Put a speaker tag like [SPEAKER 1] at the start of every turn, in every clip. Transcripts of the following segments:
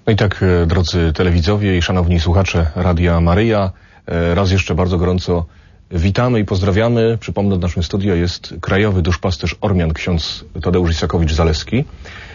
[SPEAKER 1] No i tak, drodzy telewidzowie i szanowni słuchacze Radia Maryja, raz jeszcze bardzo gorąco witamy i pozdrawiamy. Przypomnę, w naszym studio jest krajowy duszpasterz Ormian, ksiądz Tadeusz Isakowicz-Zaleski.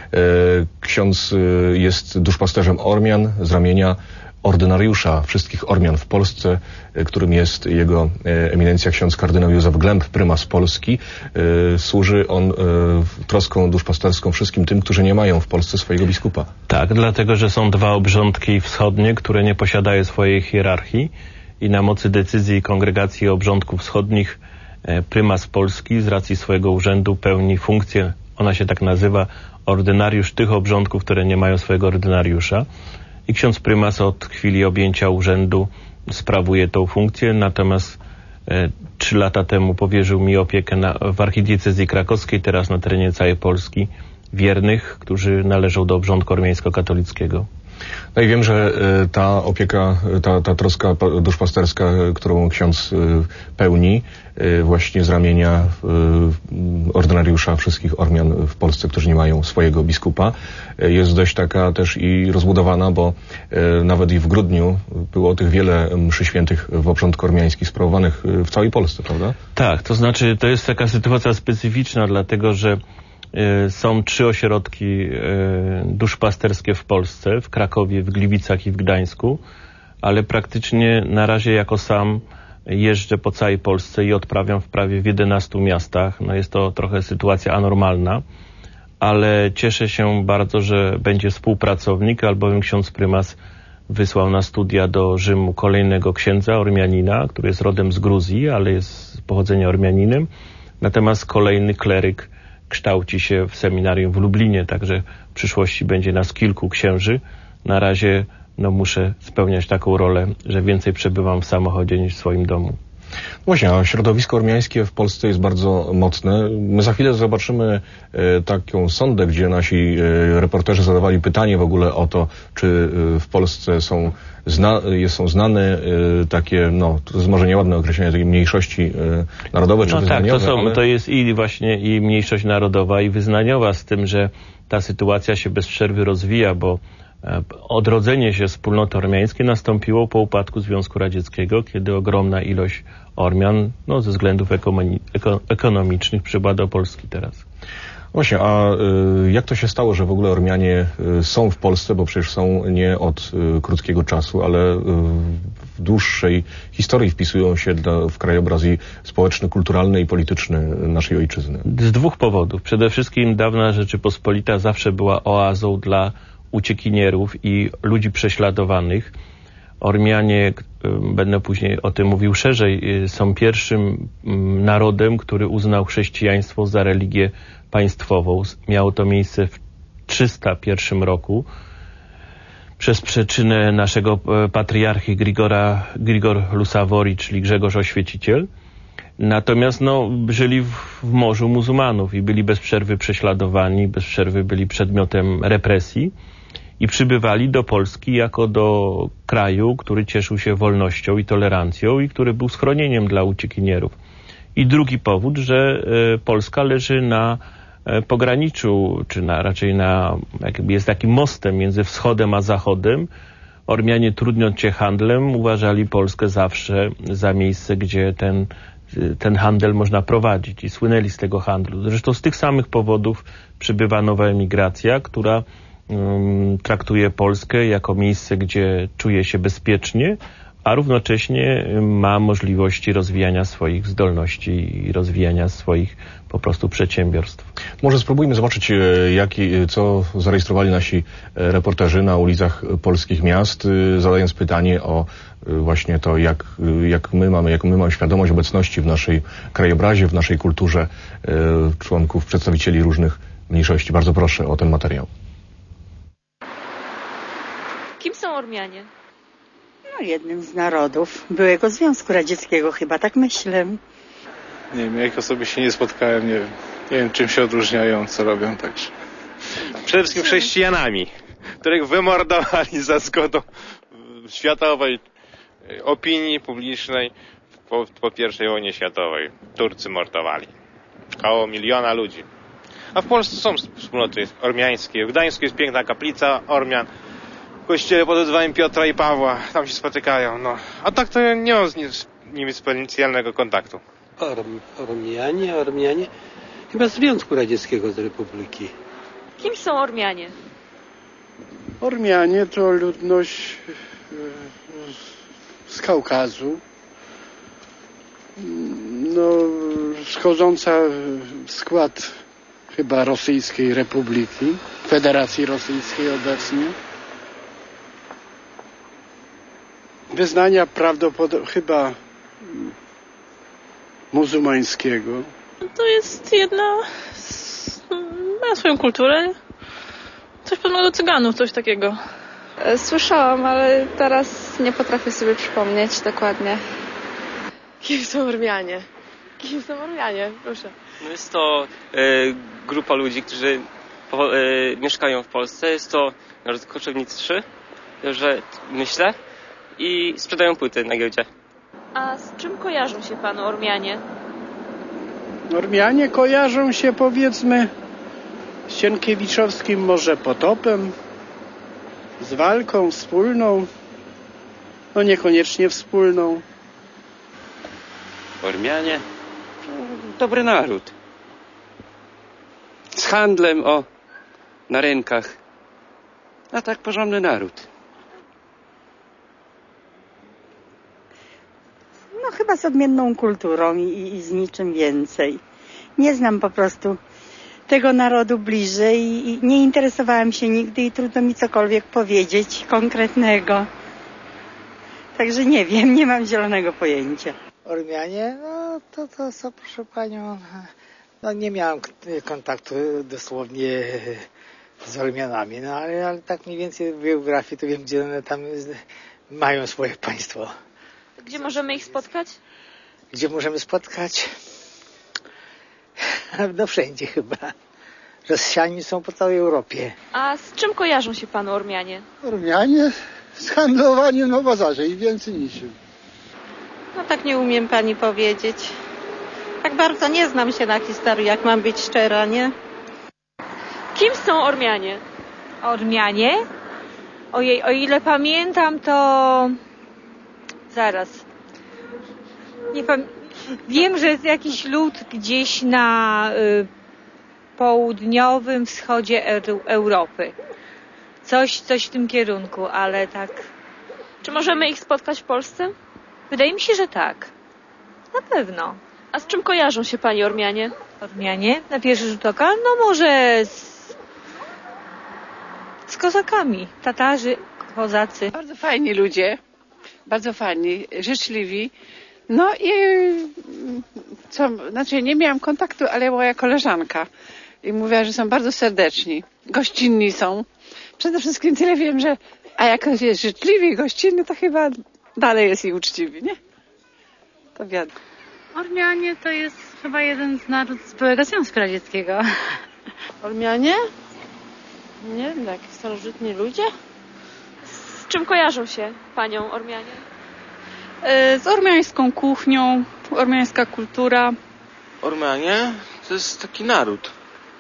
[SPEAKER 1] Ksiądz jest duszpasterzem Ormian z ramienia ordynariusza wszystkich Ormian w Polsce, którym jest jego eminencja ksiądz kardynał Józef Glemp, prymas Polski. Służy on troską duszpasterską wszystkim tym, którzy nie mają w Polsce swojego biskupa.
[SPEAKER 2] Tak, dlatego, że są dwa obrządki wschodnie, które nie posiadają swojej hierarchii i na mocy decyzji Kongregacji Obrządków Wschodnich prymas Polski z racji swojego urzędu pełni funkcję, ona się tak nazywa, ordynariusz tych obrządków, które nie mają swojego ordynariusza. I ksiądz prymas od chwili objęcia urzędu sprawuje tą funkcję, natomiast 3 lata temu powierzył mi opiekę w archidiecezji krakowskiej, teraz na terenie całej Polski, wiernych, którzy należą do obrządku ormiańsko-katolickiego.
[SPEAKER 1] No i wiem, że ta opieka, ta troska duszpasterska, którą ksiądz pełni właśnie z ramienia ordynariusza wszystkich Ormian w Polsce, którzy nie mają swojego biskupa, jest dość taka też i rozbudowana, bo nawet i w grudniu było tych wiele mszy świętych w obrządku ormiańskim sprawowanych w całej Polsce, prawda? Tak,
[SPEAKER 2] to znaczy to jest taka sytuacja specyficzna, dlatego że są 3 ośrodki duszpasterskie w Polsce, w Krakowie, w Gliwicach i w Gdańsku, ale praktycznie na razie jako sam jeżdżę po całej Polsce i odprawiam w prawie w 11 miastach. No jest to trochę sytuacja anormalna, ale cieszę się bardzo, że będzie współpracownik, albowiem ksiądz prymas wysłał na studia do Rzymu kolejnego księdza Ormianina, który jest rodem z Gruzji, ale jest z pochodzenia Ormianinem. Natomiast kolejny kleryk kształci się w seminarium w Lublinie, także w przyszłości będzie nas kilku księży. Na razie muszę spełniać taką rolę, że więcej przebywam w samochodzie niż w swoim domu.
[SPEAKER 1] Właśnie, a środowisko ormiańskie w Polsce jest bardzo mocne. My za chwilę zobaczymy taką sondę, gdzie nasi reporterzy zadawali pytanie w ogóle o to, czy w Polsce są znane takie, to jest może nieładne określenie, takie mniejszości narodowe czy wyznaniowe.
[SPEAKER 2] Tak, to jest i właśnie i mniejszość narodowa i wyznaniowa, z tym, że ta sytuacja się bez przerwy rozwija, bo odrodzenie się wspólnoty ormiańskiej nastąpiło po upadku Związku Radzieckiego, kiedy ogromna ilość Ormian ze względów ekonomicznych przybyła do Polski teraz.
[SPEAKER 1] Właśnie, a jak to się stało, że w ogóle Ormianie są w Polsce, bo przecież są nie od krótkiego czasu, ale w dłuższej historii wpisują się w krajobraz i społeczny, kulturalny i polityczny naszej ojczyzny?
[SPEAKER 2] Z 2 powodów. Przede wszystkim dawna Rzeczypospolita zawsze była oazą dla uciekinierów i ludzi prześladowanych. Ormianie, będę później o tym mówił szerzej, są pierwszym narodem, który uznał chrześcijaństwo za religię państwową. Miało to miejsce w 301 roku przez przyczynę naszego patriarchy Grigor Lusawori, czyli Grzegorz Oświeciciel. Natomiast żyli w morzu muzułmanów i byli bez przerwy prześladowani, bez przerwy byli przedmiotem represji i przybywali do Polski jako do kraju, który cieszył się wolnością i tolerancją i który był schronieniem dla uciekinierów. I drugi powód, że Polska leży na pograniczu, czy raczej jest takim mostem między wschodem a zachodem. Ormianie, trudniąc się handlem, uważali Polskę zawsze za miejsce, gdzie ten handel można prowadzić i słynęli z tego handlu. Zresztą z tych samych powodów przybywa nowa emigracja, która traktuje Polskę jako miejsce, gdzie czuje się bezpiecznie, a równocześnie ma możliwości rozwijania swoich zdolności i rozwijania swoich po prostu przedsiębiorstw.
[SPEAKER 1] Może spróbujmy zobaczyć, co zarejestrowali nasi reporterzy na ulicach polskich miast, zadając pytanie o właśnie to, jak my mamy świadomość obecności w naszej krajobrazie, w naszej kulturze członków, przedstawicieli różnych mniejszości. Bardzo proszę o ten materiał.
[SPEAKER 3] Kim są Ormianie?
[SPEAKER 4] Jednym z narodów byłego Związku Radzieckiego, chyba tak myślę.
[SPEAKER 5] Nie wiem, ja ich osobiście nie spotkałem, nie wiem czym się odróżniają, co robią, także.
[SPEAKER 6] Przede wszystkim chrześcijanami, których wymordowali za zgodą światowej opinii publicznej po I wojnie światowej. Turcy mordowali. Około 1 miliona ludzi. A w Polsce są wspólnoty ormiańskie. W Gdańsku jest piękna kaplica Ormian. kościele pod wezwaniem Piotra i Pawła. Tam się spotykają, no. A tak to nie mam z nimi specjalnego kontaktu.
[SPEAKER 7] Ormianie? Chyba z Związku Radzieckiego z Republiki.
[SPEAKER 3] Kim są Ormianie?
[SPEAKER 8] Ormianie to ludność z Kaukazu, no, wchodząca w skład chyba Rosyjskiej Republiki, Federacji Rosyjskiej obecnie. Wyznania chyba muzułmańskiego.
[SPEAKER 9] To jest ma swoją kulturę. Coś podobnego do Cyganów, coś takiego.
[SPEAKER 10] Słyszałam, ale teraz nie potrafię sobie przypomnieć dokładnie.
[SPEAKER 9] Kim są Ormianie? Proszę.
[SPEAKER 11] No jest to grupa ludzi, którzy mieszkają w Polsce. Jest to naród koczowniczy, że myślę, i sprzedają płyty na giełdzie.
[SPEAKER 3] A z czym kojarzą się panu Ormianie?
[SPEAKER 8] Ormianie kojarzą się, powiedzmy, z Sienkiewiczowskim może potopem, z walką wspólną, no niekoniecznie wspólną.
[SPEAKER 7] Ormianie? Dobry naród. Z handlem, na rynkach. A tak porządny naród.
[SPEAKER 4] No chyba z odmienną kulturą i z niczym więcej. Nie znam po prostu tego narodu bliżej i nie interesowałam się nigdy i trudno mi cokolwiek powiedzieć konkretnego. Także nie wiem, nie mam zielonego pojęcia.
[SPEAKER 12] Ormianie, no to co, proszę panią, no nie miałem kontaktu dosłownie z Ormianami, no ale tak mniej więcej w geografii to wiem, gdzie one tam mają swoje państwo.
[SPEAKER 3] Gdzie możemy ich spotkać?
[SPEAKER 12] Gdzie możemy spotkać? No wszędzie chyba. Rozsiani są po całej Europie.
[SPEAKER 3] A z czym kojarzą się panu Ormianie?
[SPEAKER 13] Ormianie z handlowaniem na bazarze i więcej niczym.
[SPEAKER 14] No tak nie umiem pani powiedzieć. Tak bardzo nie znam się na historii, jak mam być szczera, nie?
[SPEAKER 3] Kim są Ormianie?
[SPEAKER 15] Ormianie? Ojej, o ile pamiętam, to... Zaraz. Wiem, że jest jakiś lud gdzieś na południowym wschodzie Europy. Coś w tym kierunku, ale tak...
[SPEAKER 3] Czy możemy ich spotkać w Polsce?
[SPEAKER 15] Wydaje mi się, że tak. Na pewno.
[SPEAKER 3] A z czym kojarzą się pani Ormianie?
[SPEAKER 15] Ormianie? Na pierwszy rzut oka? No może z kozakami. Tatarzy, kozacy.
[SPEAKER 16] Bardzo fajni ludzie. Bardzo fajni, życzliwi. No i nie miałam kontaktu, ale moja koleżanka. I mówiła, że są bardzo serdeczni. Gościnni są. Przede wszystkim tyle wiem, że jak jest życzliwy i gościnny, to chyba dalej jest i uczciwy, nie? To wiadomo.
[SPEAKER 17] Ormianie to jest chyba jeden z narodów z byłego Związku Radzieckiego.
[SPEAKER 9] Ormianie? Nie wiem, jakieś starożytni ludzie?
[SPEAKER 3] Z czym kojarzą się panią Ormianie?
[SPEAKER 18] Z ormiańską kuchnią, ormiańska kultura.
[SPEAKER 19] Ormianie to jest taki naród.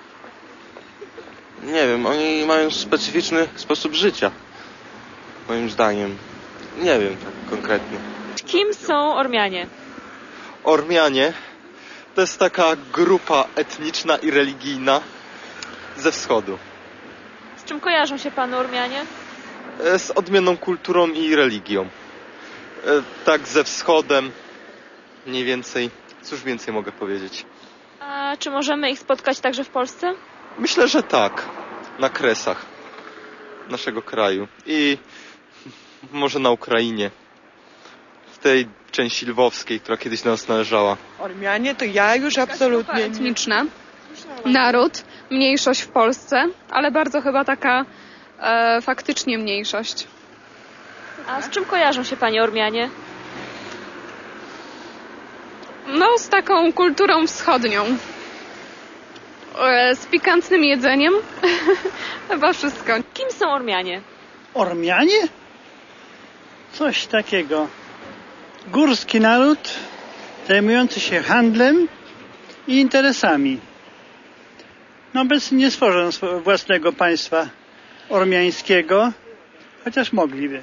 [SPEAKER 19] Nie wiem, oni mają specyficzny sposób życia. Moim zdaniem. Nie wiem tak konkretnie.
[SPEAKER 3] Kim są Ormianie?
[SPEAKER 20] Ormianie to jest taka grupa etniczna i religijna ze wschodu.
[SPEAKER 3] Z czym kojarzą się panu Ormianie?
[SPEAKER 20] Z odmienną kulturą i religią. Tak ze wschodem mniej więcej. Cóż więcej mogę powiedzieć?
[SPEAKER 3] A czy możemy ich spotkać także w Polsce?
[SPEAKER 20] Myślę, że tak. Na kresach naszego kraju. I może na Ukrainie. W tej części lwowskiej, która kiedyś do nas należała.
[SPEAKER 21] Ormianie to ja już absolutnie nie.
[SPEAKER 10] Etniczna. Naród. Mniejszość w Polsce, ale bardzo chyba taka faktycznie mniejszość.
[SPEAKER 3] A z czym kojarzą się pani Ormianie?
[SPEAKER 10] No, z taką kulturą wschodnią. Z pikantnym jedzeniem. Chyba wszystko.
[SPEAKER 3] Kim są Ormianie?
[SPEAKER 22] Ormianie? Coś takiego. Górski naród zajmujący się handlem i interesami. No obecnie nie stworzą własnego państwa ormiańskiego, chociaż mogliby.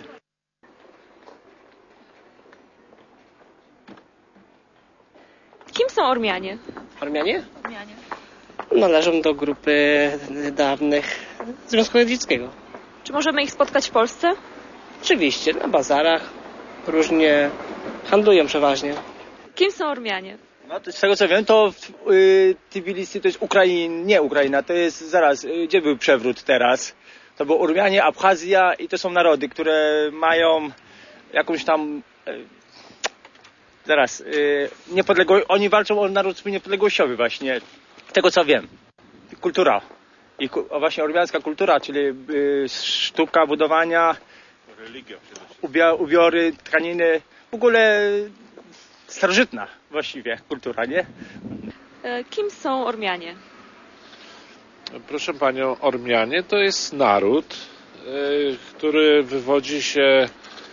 [SPEAKER 3] Kim są Ormianie?
[SPEAKER 1] Ormianie?
[SPEAKER 3] Ormianie.
[SPEAKER 1] Należą do grupy dawnych Związku Radzieckiego.
[SPEAKER 3] Czy możemy ich spotkać w Polsce?
[SPEAKER 1] Oczywiście, na bazarach różnie handlują przeważnie.
[SPEAKER 3] Kim są Ormianie?
[SPEAKER 2] No, z tego co wiem, to Tbilisi to jest nie Ukraina, to jest zaraz, gdzie był przewrót teraz? To było Ormianie, Abchazja i to są narody, które mają jakąś tam niepodległość, oni walczą o naród niepodległościowy właśnie, tego co wiem. Kultura. I właśnie ormiańska kultura, czyli sztuka budowania,
[SPEAKER 6] religia,
[SPEAKER 2] ubiory, tkaniny, w ogóle starożytna właściwie kultura, nie?
[SPEAKER 3] Kim są Ormianie?
[SPEAKER 5] Proszę panią, Ormianie to jest naród, który wywodzi się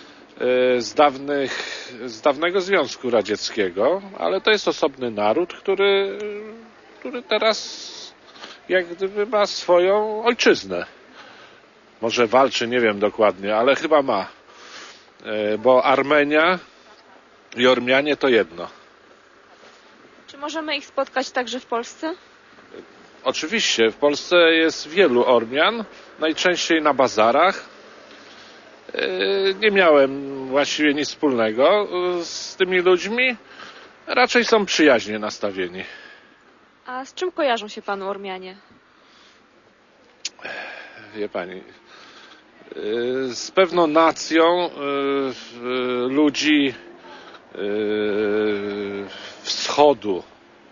[SPEAKER 5] z dawnego Związku Radzieckiego, ale to jest osobny naród, który teraz jak gdyby ma swoją ojczyznę. Może walczy, nie wiem dokładnie, ale chyba ma. Bo Armenia i Ormianie to jedno.
[SPEAKER 3] Czy możemy ich spotkać także w Polsce?
[SPEAKER 5] Oczywiście, w Polsce jest wielu Ormian, najczęściej na bazarach. Nie miałem właściwie nic wspólnego z tymi ludźmi. Raczej są przyjaźnie nastawieni.
[SPEAKER 3] A z czym kojarzą się panu Ormianie?
[SPEAKER 5] Wie pani, z pewną nacją ludzi wschodu,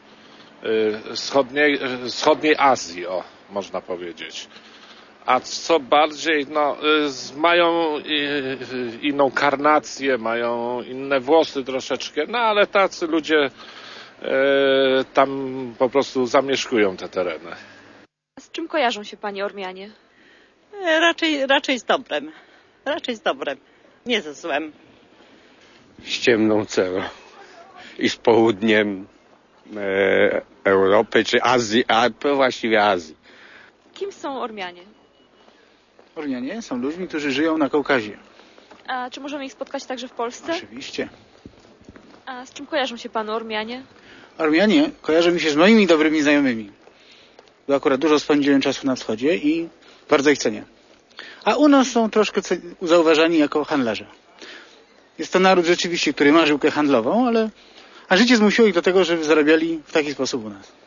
[SPEAKER 5] wschodniej Azji, można powiedzieć. A co bardziej, mają inną karnację, mają inne włosy troszeczkę, ale tacy ludzie tam po prostu zamieszkują te tereny.
[SPEAKER 3] A z czym kojarzą się pani Ormianie?
[SPEAKER 14] Raczej z dobrem. Raczej z dobrem. Nie ze złem.
[SPEAKER 7] Z ciemną cerą. I z południem Europy, czy Azji, a właściwie Azji.
[SPEAKER 3] Kim są Ormianie?
[SPEAKER 23] Ormianie są ludźmi, którzy żyją na Kaukazie.
[SPEAKER 3] A czy możemy ich spotkać także w Polsce?
[SPEAKER 23] Oczywiście.
[SPEAKER 3] A z czym kojarzą się panu Ormianie?
[SPEAKER 23] Ormianie kojarzą mi się z moimi dobrymi znajomymi. Bo akurat dużo spędziłem czasu na wschodzie i bardzo ich cenię. A u nas są troszkę zauważani jako handlarze. Jest to naród rzeczywiście, który ma żyłkę handlową, a życie zmusiło ich do tego, żeby zarabiali w taki sposób u nas.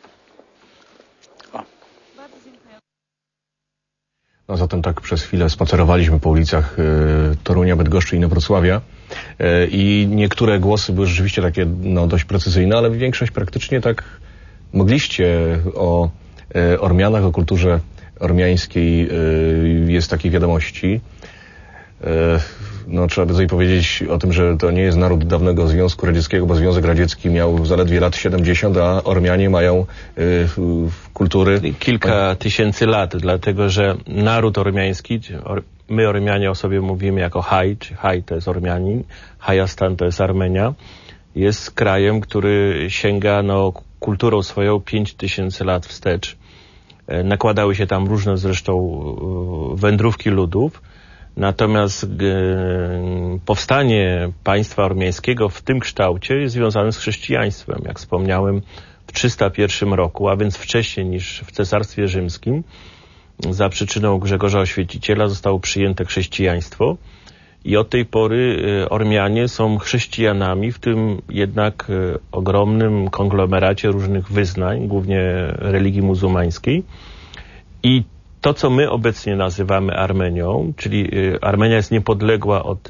[SPEAKER 24] No zatem tak przez chwilę spacerowaliśmy po ulicach Torunia, Bydgoszczy i Inowrocławia i niektóre głosy były rzeczywiście takie dość precyzyjne, ale większość praktycznie tak mogliście o Ormianach, o kulturze ormiańskiej jest takiej wiadomości. Trzeba by tutaj powiedzieć o tym, że to nie jest naród dawnego Związku Radzieckiego, bo Związek Radziecki miał zaledwie lat 70, a Ormianie mają kultury
[SPEAKER 25] kilka tysięcy lat, dlatego że naród ormiański, my Ormianie o sobie mówimy jako Haj, czy Haj to jest Ormianin, Hajastan to jest Armenia, jest krajem, który sięga kulturą swoją 5000 lat wstecz. Nakładały się tam różne zresztą wędrówki ludów. Natomiast powstanie państwa ormiańskiego w tym kształcie jest związane z chrześcijaństwem. Jak wspomniałem, w 301 roku, a więc wcześniej niż w Cesarstwie Rzymskim, za przyczyną Grzegorza Oświeciciela zostało przyjęte chrześcijaństwo i od tej pory Ormianie są chrześcijanami w tym jednak ogromnym konglomeracie różnych wyznań, głównie religii muzułmańskiej. I to, co my obecnie nazywamy Armenią, czyli Armenia jest niepodległa od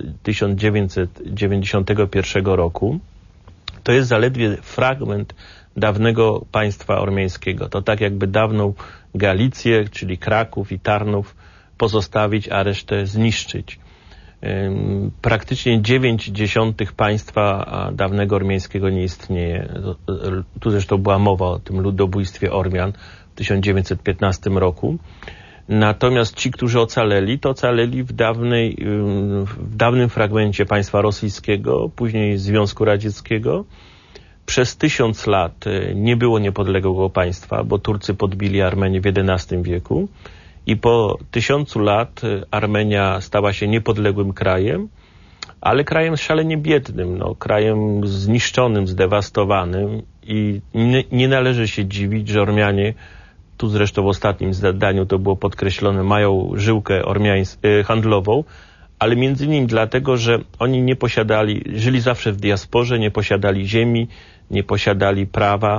[SPEAKER 25] 1991 roku, to jest zaledwie fragment dawnego państwa ormiańskiego. To tak jakby dawną Galicję, czyli Kraków i Tarnów pozostawić, a resztę zniszczyć. Praktycznie 9/10 państwa dawnego ormiańskiego nie istnieje. Tu zresztą była mowa o tym ludobójstwie Ormian w 1915 roku. Natomiast ci, którzy ocaleli, to ocaleli w dawnym fragmencie państwa rosyjskiego, później Związku Radzieckiego. Przez 1000 lat nie było niepodległego państwa, bo Turcy podbili Armenię w XI wieku I po 1000 lat Armenia stała się niepodległym krajem, ale krajem szalenie biednym, krajem zniszczonym, zdewastowanym i nie należy się dziwić, że Ormianie, tu zresztą w ostatnim zdaniu to było podkreślone, mają żyłkę handlową, ale między innymi dlatego, że oni nie posiadali, żyli zawsze w diasporze, nie posiadali ziemi, nie posiadali prawa,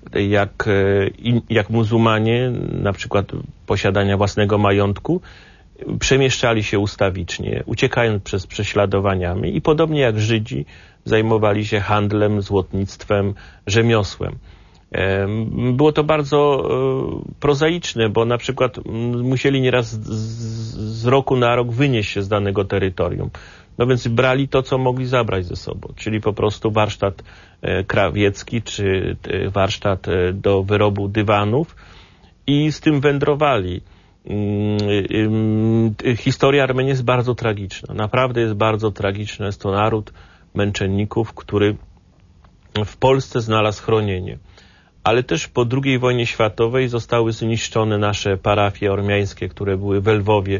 [SPEAKER 25] jak muzułmanie, na przykład posiadania własnego majątku, przemieszczali się ustawicznie, uciekając przed prześladowaniami i podobnie jak Żydzi zajmowali się handlem, złotnictwem, rzemiosłem. Było to bardzo prozaiczne, bo na przykład musieli nieraz z roku na rok wynieść się z danego terytorium. No więc brali to, co mogli zabrać ze sobą, czyli po prostu warsztat krawiecki, czy warsztat do wyrobu dywanów i z tym wędrowali. Historia Armenii jest bardzo tragiczna. Naprawdę jest bardzo tragiczna. Jest to naród męczenników, który w Polsce znalazł schronienie. Ale też po II wojnie światowej zostały zniszczone nasze parafie ormiańskie, które były w Lwowie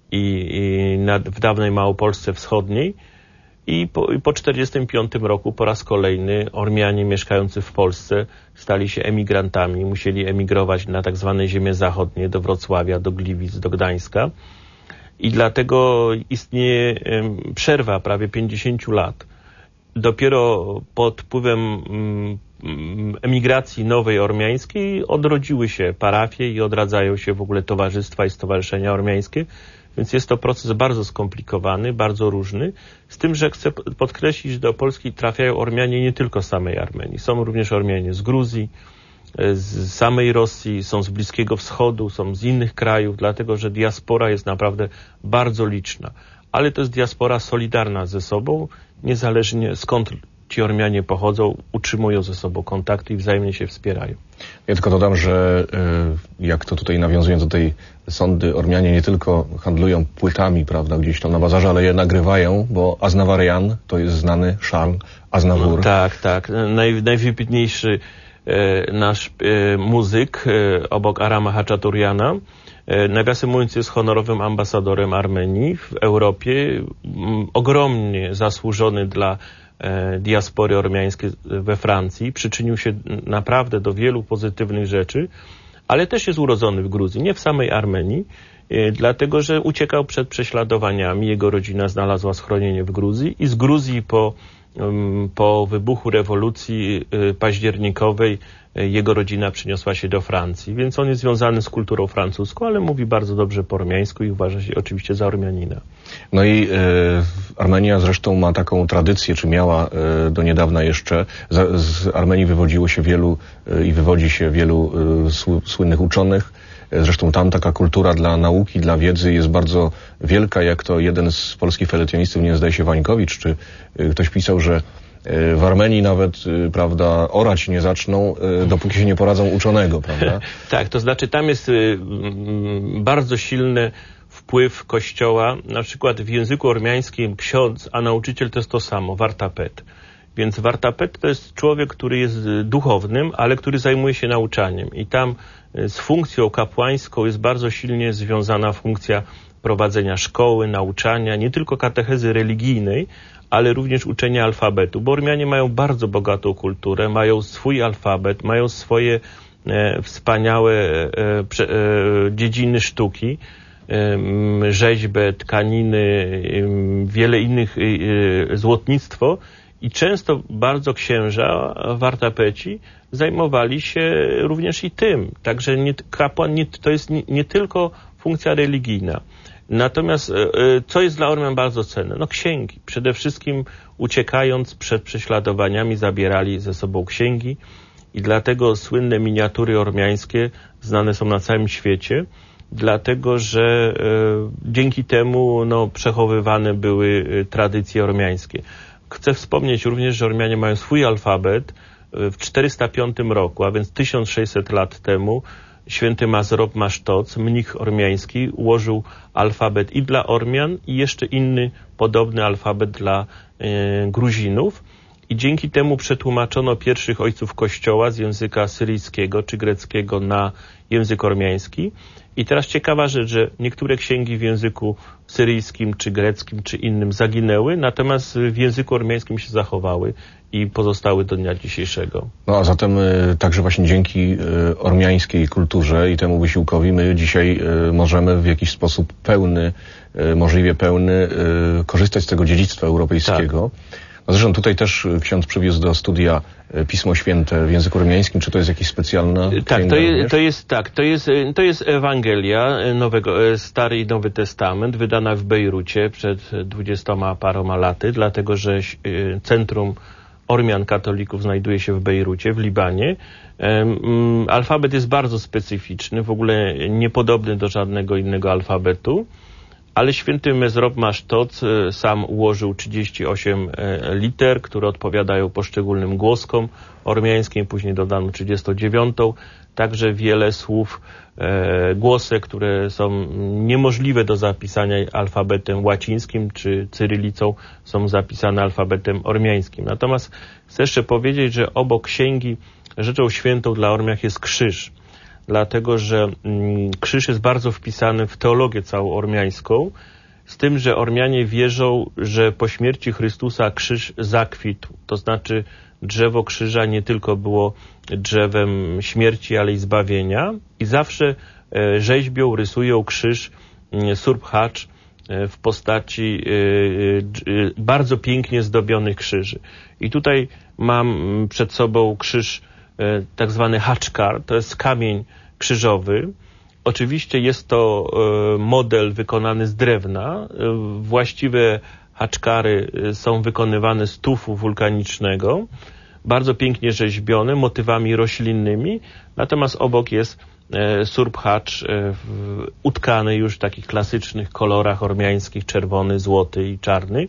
[SPEAKER 25] i w dawnej Małopolsce Wschodniej. I po 1945 roku po raz kolejny Ormianie mieszkający w Polsce stali się emigrantami, musieli emigrować na tak zwane ziemie zachodnie, do Wrocławia, do Gliwic, do Gdańska. I dlatego istnieje przerwa prawie 50 lat. Dopiero pod wpływem emigracji nowej ormiańskiej odrodziły się parafie i odradzają się w ogóle towarzystwa i stowarzyszenia ormiańskie. Więc jest to proces bardzo skomplikowany, bardzo różny, z tym, że chcę podkreślić, że do Polski trafiają Ormianie nie tylko z samej Armenii. Są również Ormianie z Gruzji, z samej Rosji, są z Bliskiego Wschodu, są z innych krajów, dlatego że diaspora jest naprawdę bardzo liczna. Ale to jest diaspora solidarna ze sobą, niezależnie skąd ci Ormianie pochodzą, utrzymują ze sobą kontakty i wzajemnie się wspierają.
[SPEAKER 24] Ja tylko dodam, że jak to tutaj nawiązując do tej sondy, Ormianie nie tylko handlują płytami, prawda, gdzieś tam na bazarze, ale je nagrywają, bo Aznavarian to jest znany Charles Aznavour.
[SPEAKER 25] No, tak. Najwybitniejszy nasz muzyk obok Arama Hachaturiana. Nawiasem mówiąc, jest honorowym ambasadorem Armenii w Europie, ogromnie zasłużony dla diaspory ormiańskiej we Francji. Przyczynił się naprawdę do wielu pozytywnych rzeczy, ale też jest urodzony w Gruzji, nie w samej Armenii, dlatego że uciekał przed prześladowaniami. Jego rodzina znalazła schronienie w Gruzji i z Gruzji po wybuchu rewolucji październikowej jego rodzina przeniosła się do Francji, więc on jest związany z kulturą francuską, ale mówi bardzo dobrze po ormiańsku i uważa się oczywiście za Ormianina.
[SPEAKER 24] No i Armenia zresztą ma taką tradycję, czy miała do niedawna jeszcze. Z Armenii wywodziło się wielu i wywodzi się wielu słynnych uczonych. Zresztą tam taka kultura dla nauki, dla wiedzy jest bardzo wielka, jak to jeden z polskich felietonistów, nie zdaje się Wańkowicz, czy ktoś pisał, że w Armenii nawet, prawda, orać nie zaczną, dopóki się nie poradzą uczonego, prawda?
[SPEAKER 25] Tak, to znaczy tam jest bardzo silny wpływ kościoła, na przykład w języku ormiańskim ksiądz, a nauczyciel to jest to samo, wartapet. Więc wartapet to jest człowiek, który jest duchownym, ale który zajmuje się nauczaniem. I tam z funkcją kapłańską jest bardzo silnie związana funkcja prowadzenia szkoły, nauczania, nie tylko katechezy religijnej, ale również uczenia alfabetu, bo Ormianie mają bardzo bogatą kulturę, mają swój alfabet, mają swoje wspaniałe dziedziny sztuki, rzeźbę, tkaniny, wiele innych, złotnictwo i często bardzo księża, wartapeci zajmowali się również i tym. Także kapłan to jest nie tylko funkcja religijna. Natomiast co jest dla Ormian bardzo cenne? No księgi. Przede wszystkim uciekając przed prześladowaniami zabierali ze sobą księgi i dlatego słynne miniatury ormiańskie znane są na całym świecie, dlatego że dzięki temu przechowywane były tradycje ormiańskie. Chcę wspomnieć również, że Ormianie mają swój alfabet. W 405 roku, a więc 1600 lat temu, święty Mazrop Masztoc, mnich ormiański, ułożył alfabet i dla Ormian i jeszcze inny podobny alfabet dla Gruzinów. i dzięki temu przetłumaczono pierwszych ojców Kościoła z języka syryjskiego czy greckiego na język ormiański. I teraz ciekawa rzecz, że niektóre księgi w języku syryjskim, czy greckim, czy innym zaginęły, natomiast w języku ormiańskim się zachowały i pozostały do dnia dzisiejszego.
[SPEAKER 24] No a zatem także właśnie dzięki ormiańskiej kulturze i temu wysiłkowi my dzisiaj możemy w jakiś sposób możliwie pełny korzystać z tego dziedzictwa europejskiego. Tak. No zresztą tutaj też ksiądz przywiózł do studia Pismo Święte w języku ormiańskim. Czy to jest jakaś specjalna księga?
[SPEAKER 25] To jest Ewangelia, Stary i Nowy Testament, wydana w Bejrucie przed 20 paroma laty, dlatego że centrum Ormian katolików znajduje się w Bejrucie, w Libanie. Alfabet jest bardzo specyficzny, w ogóle niepodobny do żadnego innego alfabetu. Ale święty Mezrop Masztoc sam ułożył 38 liter, które odpowiadają poszczególnym głoskom ormiańskim, później dodano 39. Także wiele słów, głosy, które są niemożliwe do zapisania alfabetem łacińskim czy cyrylicą, są zapisane alfabetem ormiańskim. Natomiast chcę jeszcze powiedzieć, że obok księgi rzeczą świętą dla Ormiach jest krzyż. Dlatego, że krzyż jest bardzo wpisany w teologię całą ormiańską, z tym, że Ormianie wierzą, że po śmierci Chrystusa krzyż zakwitł. To znaczy drzewo krzyża nie tylko było drzewem śmierci, ale i zbawienia. I zawsze rzeźbią, rysują krzyż Surp-Hacz w postaci bardzo pięknie zdobionych krzyży. I tutaj mam przed sobą krzyż tak zwany haczkar, to jest kamień krzyżowy. Oczywiście jest to model wykonany z drewna. Właściwe haczkary są wykonywane z tufu wulkanicznego, bardzo pięknie rzeźbione, motywami roślinnymi, natomiast obok jest surp-hacz utkany już w takich klasycznych kolorach ormiańskich, czerwony, złoty i czarny.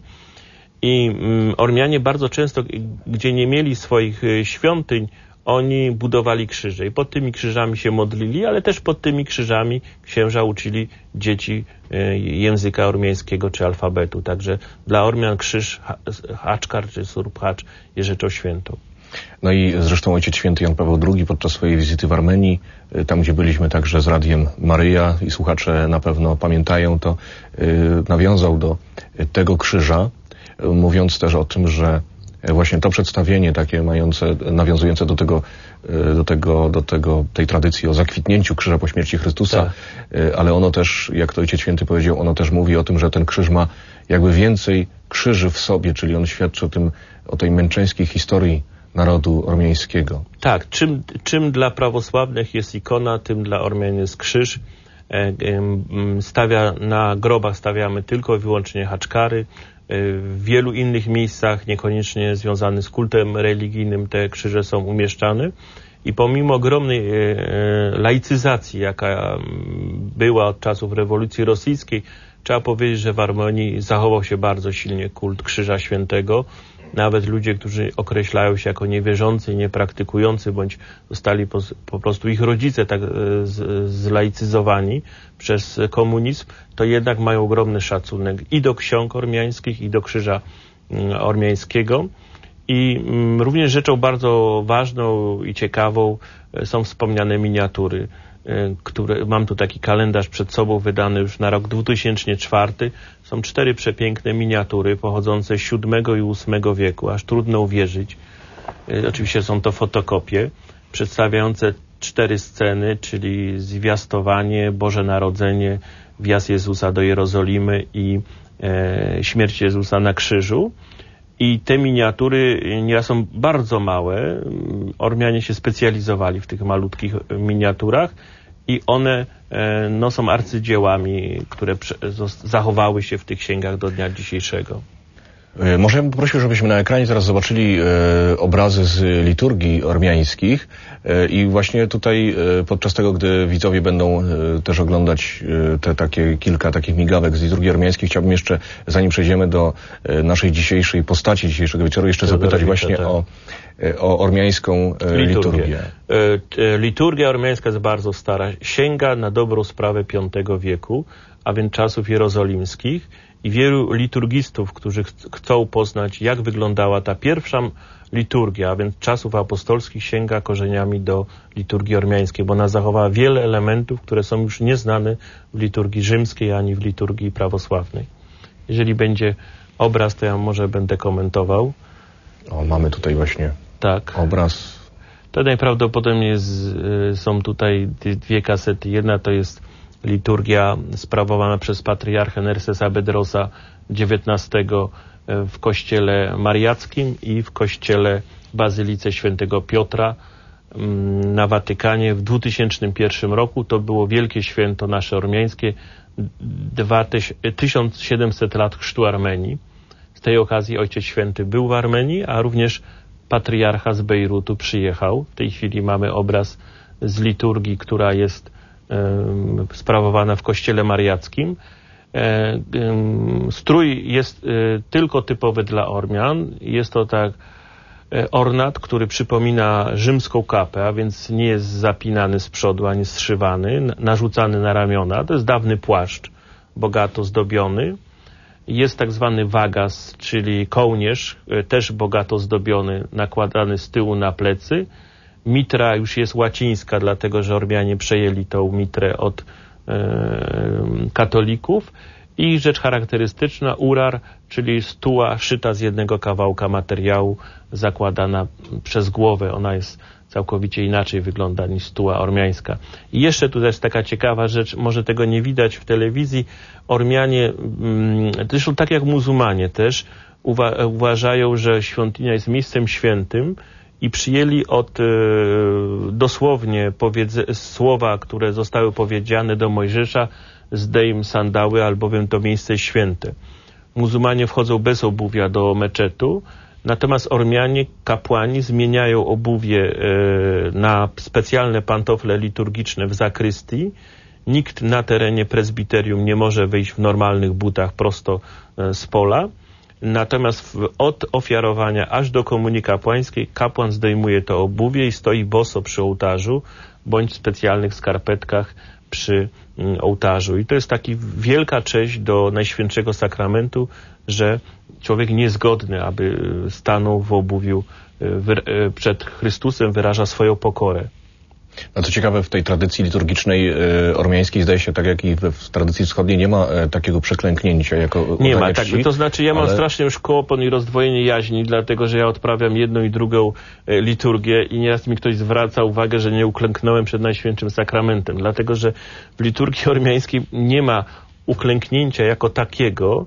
[SPEAKER 25] I Ormianie bardzo często, gdzie nie mieli swoich świątyń, oni budowali krzyże i pod tymi krzyżami się modlili, ale też pod tymi krzyżami księża uczyli dzieci języka ormiańskiego czy alfabetu. Także dla Ormian krzyż, haczkar czy surp-hacz jest rzeczą świętą.
[SPEAKER 24] No i zresztą Ojciec Święty Jan Paweł II podczas swojej wizyty w Armenii, tam gdzie byliśmy także z Radiem Maryja i słuchacze na pewno pamiętają to, nawiązał do tego krzyża, mówiąc też o tym, że właśnie to przedstawienie takie nawiązujące do tej tradycji o zakwitnięciu krzyża po śmierci Chrystusa, tak. Ale ono też, jak to Ojciec Święty powiedział, ono też mówi o tym, że ten krzyż ma jakby więcej krzyży w sobie, czyli on świadczy o tej męczeńskiej historii narodu ormiańskiego.
[SPEAKER 25] Tak, czym dla prawosławnych jest ikona, tym dla Ormian jest krzyż. Na grobach stawiamy tylko i wyłącznie haczkary. W wielu innych miejscach, niekoniecznie związanych z kultem religijnym, te krzyże są umieszczane. I pomimo ogromnej laicyzacji, jaka była od czasów rewolucji rosyjskiej, trzeba powiedzieć, że w Armenii zachował się bardzo silnie kult Krzyża Świętego. Nawet ludzie, którzy określają się jako niewierzący, niepraktykujący, bądź zostali po prostu ich rodzice tak zlaicyzowani przez komunizm, to jednak mają ogromny szacunek i do ksiąg ormiańskich, i do Krzyża Ormiańskiego. I również rzeczą bardzo ważną i ciekawą są wspomniane miniatury, mam tu taki kalendarz przed sobą wydany już na rok 2004. Są 4 przepiękne miniatury pochodzące z VII i VIII wieku, aż trudno uwierzyć. Oczywiście są to fotokopie przedstawiające 4 sceny, czyli zwiastowanie, Boże Narodzenie, wjazd Jezusa do Jerozolimy i śmierć Jezusa na krzyżu. I te miniatury nieraz są bardzo małe. Ormianie się specjalizowali w tych malutkich miniaturach i one są arcydziełami, które zachowały się w tych księgach do dnia dzisiejszego.
[SPEAKER 24] Może ja bym poprosił, żebyśmy na ekranie teraz zobaczyli obrazy z liturgii ormiańskich i właśnie tutaj podczas tego, gdy widzowie będą też oglądać kilka takich migawek z liturgii ormiańskiej, chciałbym jeszcze, zanim przejdziemy do naszej dzisiejszej postaci, dzisiejszego wieczoru, jeszcze zapytać właśnie o ormiańską liturgię.
[SPEAKER 25] Liturgia ormiańska jest bardzo stara. Sięga na dobrą sprawę V wieku, a więc czasów jerozolimskich. i wielu liturgistów, którzy chcą poznać, jak wyglądała ta pierwsza liturgia, a więc czasów apostolskich, sięga korzeniami do liturgii ormiańskiej, bo ona zachowała wiele elementów, które są już nieznane w liturgii rzymskiej ani w liturgii prawosławnej. Jeżeli będzie obraz, to ja może będę komentował.
[SPEAKER 24] O, mamy tutaj właśnie obraz.
[SPEAKER 25] To najprawdopodobniej są tutaj dwie kasety. Jedna to jest liturgia sprawowana przez patriarchę Nersesa Bedrosa XIX w kościele mariackim i w kościele Bazylice Świętego Piotra na Watykanie w 2001 roku. To było wielkie święto nasze ormiańskie, 1700 lat chrztu Armenii. Z tej okazji Ojciec Święty był w Armenii, a również patriarcha z Bejrutu przyjechał. W tej chwili mamy obraz z liturgii, która jest sprawowana w kościele mariackim. Strój jest tylko typowy dla Ormian. Jest to ornat, który przypomina rzymską kapę, a więc nie jest zapinany z przodu ani zszywany, narzucany na ramiona. To jest dawny płaszcz, bogato zdobiony. Jest tak zwany wagas, czyli kołnierz, też bogato zdobiony, nakładany z tyłu na plecy. Mitra już jest łacińska, dlatego że Ormianie przejęli tą mitrę od katolików. I rzecz charakterystyczna, urar, czyli stuła szyta z jednego kawałka materiału, zakładana przez głowę. Ona jest całkowicie inaczej wygląda niż stuła ormiańska. I jeszcze tu jest taka ciekawa rzecz, może tego nie widać w telewizji. Ormianie, zresztą tak jak muzułmanie też, uważają, że świątynia jest miejscem świętym i przyjęli od dosłownie słowa, które zostały powiedziane do Mojżesza: zdejm sandały, albowiem to miejsce święte. Muzułmanie wchodzą bez obuwia do meczetu, natomiast Ormianie, kapłani, zmieniają obuwie na specjalne pantofle liturgiczne w zakrystii. Nikt na terenie prezbiterium nie może wyjść w normalnych butach prosto z pola. Natomiast od ofiarowania aż do komunii kapłańskiej kapłan zdejmuje to obuwie i stoi boso przy ołtarzu bądź w specjalnych skarpetkach przy ołtarzu. I to jest taki wielka cześć do Najświętszego Sakramentu, że człowiek niezgodny, aby stanął w obuwiu przed Chrystusem, wyraża swoją pokorę.
[SPEAKER 24] No co ciekawe, w tej tradycji liturgicznej ormiańskiej, zdaje się, tak jak i w tradycji wschodniej, nie ma takiego przeklęknięcia jako
[SPEAKER 25] nie ma,
[SPEAKER 24] czci,
[SPEAKER 25] tak. To znaczy ja mam strasznie już kłopot i rozdwojenie jaźni, dlatego że ja odprawiam jedną i drugą liturgię i nieraz mi ktoś zwraca uwagę, że nie uklęknąłem przed Najświętszym Sakramentem, dlatego że w liturgii ormiańskiej nie ma uklęknięcia jako takiego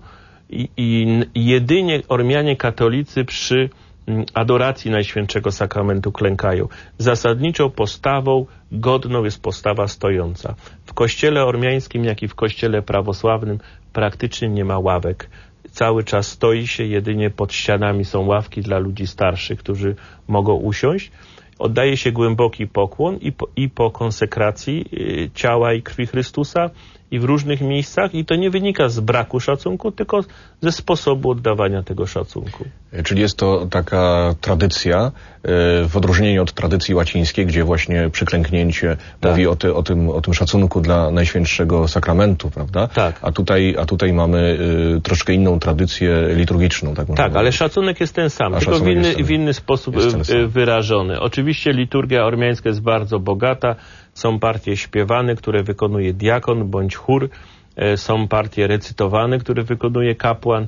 [SPEAKER 25] i jedynie Ormianie katolicy przy adoracji Najświętszego Sakramentu klękają. Zasadniczą postawą godną jest postawa stojąca. W kościele ormiańskim, jak i w kościele prawosławnym praktycznie nie ma ławek. Cały czas stoi się, jedynie pod ścianami są ławki dla ludzi starszych, którzy mogą usiąść. Oddaje się głęboki pokłon i po konsekracji ciała i krwi Chrystusa i w różnych miejscach, i to nie wynika z braku szacunku, tylko ze sposobu oddawania tego szacunku.
[SPEAKER 24] Czyli jest to taka tradycja, w odróżnieniu od tradycji łacińskiej, gdzie właśnie przyklęknięcie mówi o tym szacunku dla Najświętszego Sakramentu, prawda?
[SPEAKER 25] Tak.
[SPEAKER 24] A tutaj mamy troszkę inną tradycję liturgiczną. Tak,
[SPEAKER 25] ale szacunek jest ten sam, tylko w inny sposób wyrażony. Oczywiście liturgia ormiańska jest bardzo bogata. Są partie śpiewane, które wykonuje diakon bądź chór. Są partie recytowane, które wykonuje kapłan.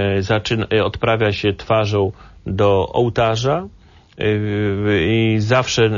[SPEAKER 25] Odprawia się twarzą do ołtarza i zawsze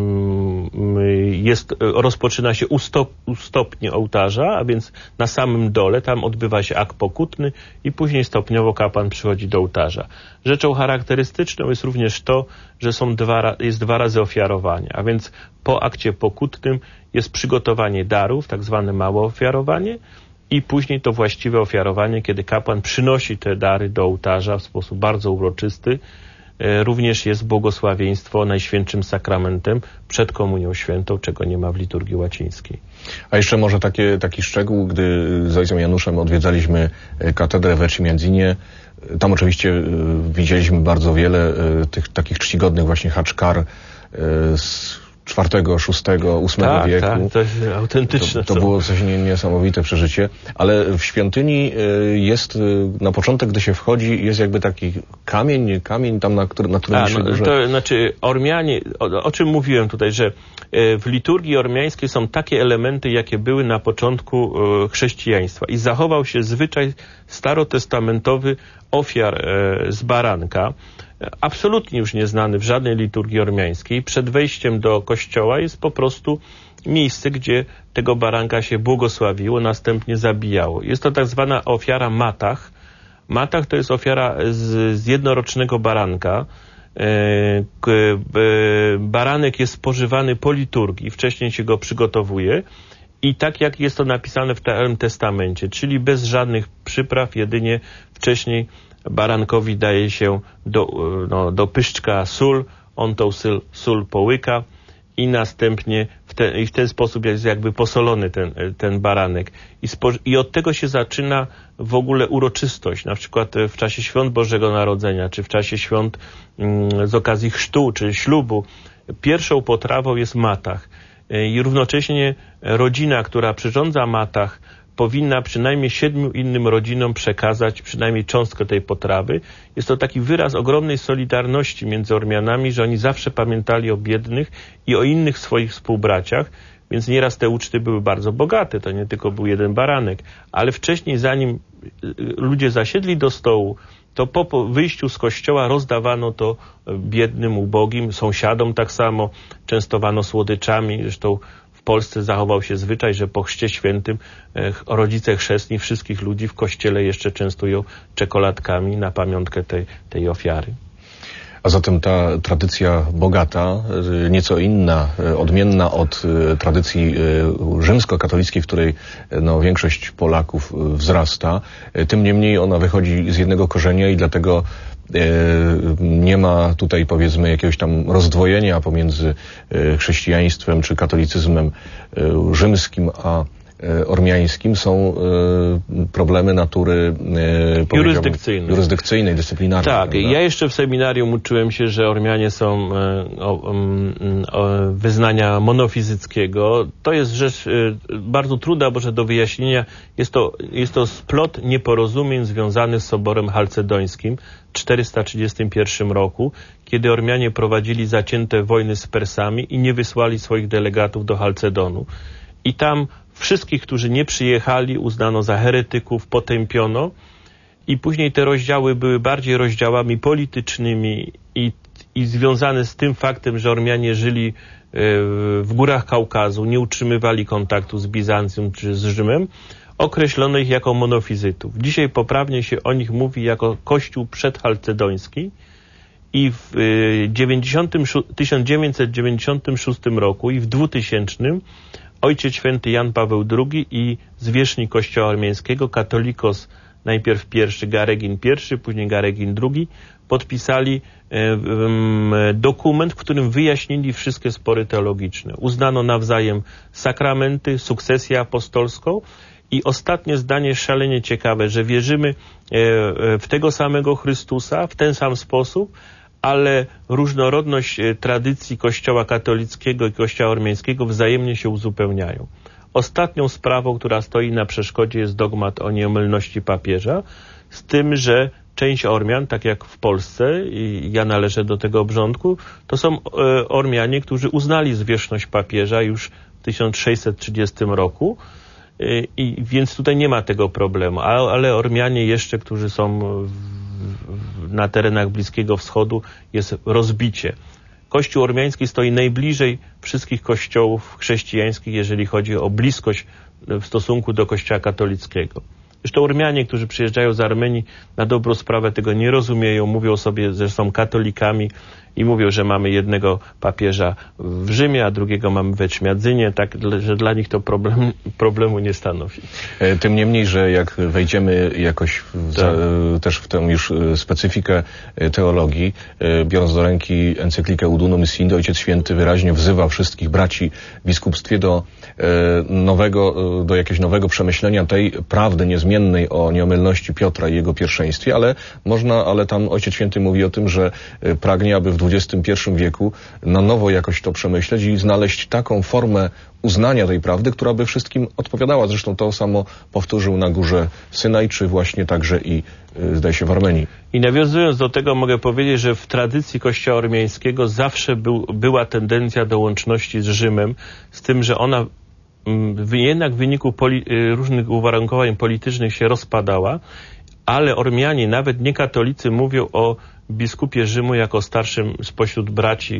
[SPEAKER 25] rozpoczyna się u stopni ołtarza, a więc na samym dole, tam odbywa się akt pokutny i później stopniowo kapłan przychodzi do ołtarza. Rzeczą charakterystyczną jest również to, że jest dwa razy ofiarowanie, a więc po akcie pokutnym jest przygotowanie darów, tak zwane małe ofiarowanie, i później to właściwe ofiarowanie, kiedy kapłan przynosi te dary do ołtarza w sposób bardzo uroczysty. Również jest błogosławieństwo Najświętszym Sakramentem przed Komunią Świętą, czego nie ma w liturgii łacińskiej.
[SPEAKER 24] A jeszcze może taki szczegół, gdy z ojcem Januszem odwiedzaliśmy katedrę w Ecimiadzinie, tam oczywiście widzieliśmy bardzo wiele tych takich czcigodnych właśnie haczkar z IV, VI, VIII wieku.
[SPEAKER 25] Tak, to jest autentyczne.
[SPEAKER 24] To było coś niesamowite przeżycie, ale w świątyni jest, na początek, gdy się wchodzi, jest jakby taki kamień tam, na którym się dużo...
[SPEAKER 25] To znaczy Ormianie, o czym mówiłem tutaj, że w liturgii ormiańskiej są takie elementy, jakie były na początku chrześcijaństwa i zachował się zwyczaj starotestamentowy ofiar z baranka, absolutnie już nieznany w żadnej liturgii ormiańskiej. Przed wejściem do kościoła jest po prostu miejsce, gdzie tego baranka się błogosławiło, następnie zabijało. Jest to tak zwana ofiara matach. Matach to jest ofiara z jednorocznego baranka. Baranek jest spożywany po liturgii, wcześniej się go przygotowuje i tak jak jest to napisane w Starym Testamencie, czyli bez żadnych przypraw, jedynie wcześniej barankowi daje się do pyszczka sól, on tą sól połyka i następnie w ten sposób jest jakby posolony ten baranek. I od tego się zaczyna w ogóle uroczystość, na przykład w czasie świąt Bożego Narodzenia, czy w czasie świąt z okazji chrztu, czy ślubu. Pierwszą potrawą jest matach. I równocześnie rodzina, która przyrządza matach, powinna przynajmniej 7 innym rodzinom przekazać przynajmniej cząstkę tej potrawy. Jest to taki wyraz ogromnej solidarności między Ormianami, że oni zawsze pamiętali o biednych i o innych swoich współbraciach, więc nieraz te uczty były bardzo bogate, to nie tylko był jeden baranek, ale wcześniej, zanim ludzie zasiedli do stołu, to po wyjściu z kościoła rozdawano to biednym, ubogim, sąsiadom tak samo, częstowano słodyczami, zresztą w Polsce zachował się zwyczaj, że po chrzcie świętym rodzice chrzestni wszystkich ludzi w kościele jeszcze częstują czekoladkami na pamiątkę tej ofiary.
[SPEAKER 24] A zatem ta tradycja bogata, nieco inna, odmienna od tradycji rzymskokatolickiej, w której większość Polaków wzrasta, tym niemniej ona wychodzi z jednego korzenia i dlatego nie ma tutaj, powiedzmy, jakiegoś tam rozdwojenia pomiędzy chrześcijaństwem czy katolicyzmem rzymskim a ormiańskim. Są problemy natury jurysdykcyjnej, dyscyplinarnej.
[SPEAKER 25] Tak, prawda? Ja jeszcze w seminarium uczyłem się, że Ormianie są wyznania monofizyckiego. To jest rzecz bardzo trudna, bo że do wyjaśnienia jest to splot nieporozumień związany z Soborem Chalcedońskim w 431 roku, kiedy Ormianie prowadzili zacięte wojny z Persami i nie wysłali swoich delegatów do Chalcedonu. I tam wszystkich, którzy nie przyjechali, uznano za heretyków, potępiono i później te rozdziały były bardziej rozdziałami politycznymi i związane z tym faktem, że Ormianie żyli w górach Kaukazu, nie utrzymywali kontaktu z Bizancjum czy z Rzymem, określono ich jako monofizytów. Dzisiaj poprawnie się o nich mówi jako Kościół przedchalcedoński i w 1996 roku i w 2000 Ojciec Święty Jan Paweł II i zwierzchnik Kościoła Ormiańskiego, katolikos najpierw pierwszy Garegin I, później Garegin II, podpisali dokument, w którym wyjaśnili wszystkie spory teologiczne. Uznano nawzajem sakramenty, sukcesję apostolską i ostatnie zdanie szalenie ciekawe, że wierzymy w tego samego Chrystusa w ten sam sposób, ale różnorodność tradycji Kościoła katolickiego i Kościoła ormiańskiego wzajemnie się uzupełniają. Ostatnią sprawą, która stoi na przeszkodzie, jest dogmat o nieomylności papieża, z tym, że część Ormian, tak jak w Polsce, i ja należę do tego obrządku, to są Ormianie, którzy uznali zwierzchność papieża już w 1630 roku, i więc tutaj nie ma tego problemu, ale Ormianie jeszcze, którzy są na terenach Bliskiego Wschodu, jest rozbicie. Kościół ormiański stoi najbliżej wszystkich kościołów chrześcijańskich, jeżeli chodzi o bliskość w stosunku do Kościoła katolickiego. Zresztą Ormianie, którzy przyjeżdżają z Armenii, na dobrą sprawę tego nie rozumieją, mówią sobie, że są katolikami i mówią, że mamy jednego papieża w Rzymie, a drugiego mamy we Ćmiadzynie, tak, że dla nich to problemu nie stanowi.
[SPEAKER 24] Tym niemniej, że jak wejdziemy jakoś też w tę już specyfikę teologii, biorąc do ręki encyklikę Udunum Sinde, Ojciec Święty wyraźnie wzywa wszystkich braci w biskupstwie do jakiegoś nowego przemyślenia tej prawdy niezmiennej o nieomylności Piotra i jego pierwszeństwie, ale tam Ojciec Święty mówi o tym, że pragnie, aby w XXI wieku na nowo jakoś to przemyśleć i znaleźć taką formę uznania tej prawdy, która by wszystkim odpowiadała. Zresztą to samo powtórzył na górze Synaj, czy właśnie także i zdaje się w Armenii.
[SPEAKER 25] I nawiązując do tego mogę powiedzieć, że w tradycji Kościoła ormiańskiego zawsze była tendencja do łączności z Rzymem, z tym, że ona jednak w wyniku różnych uwarunkowań politycznych się rozpadała, ale Ormianie, nawet niekatolicy, mówią o biskupie Rzymu jako starszym spośród braci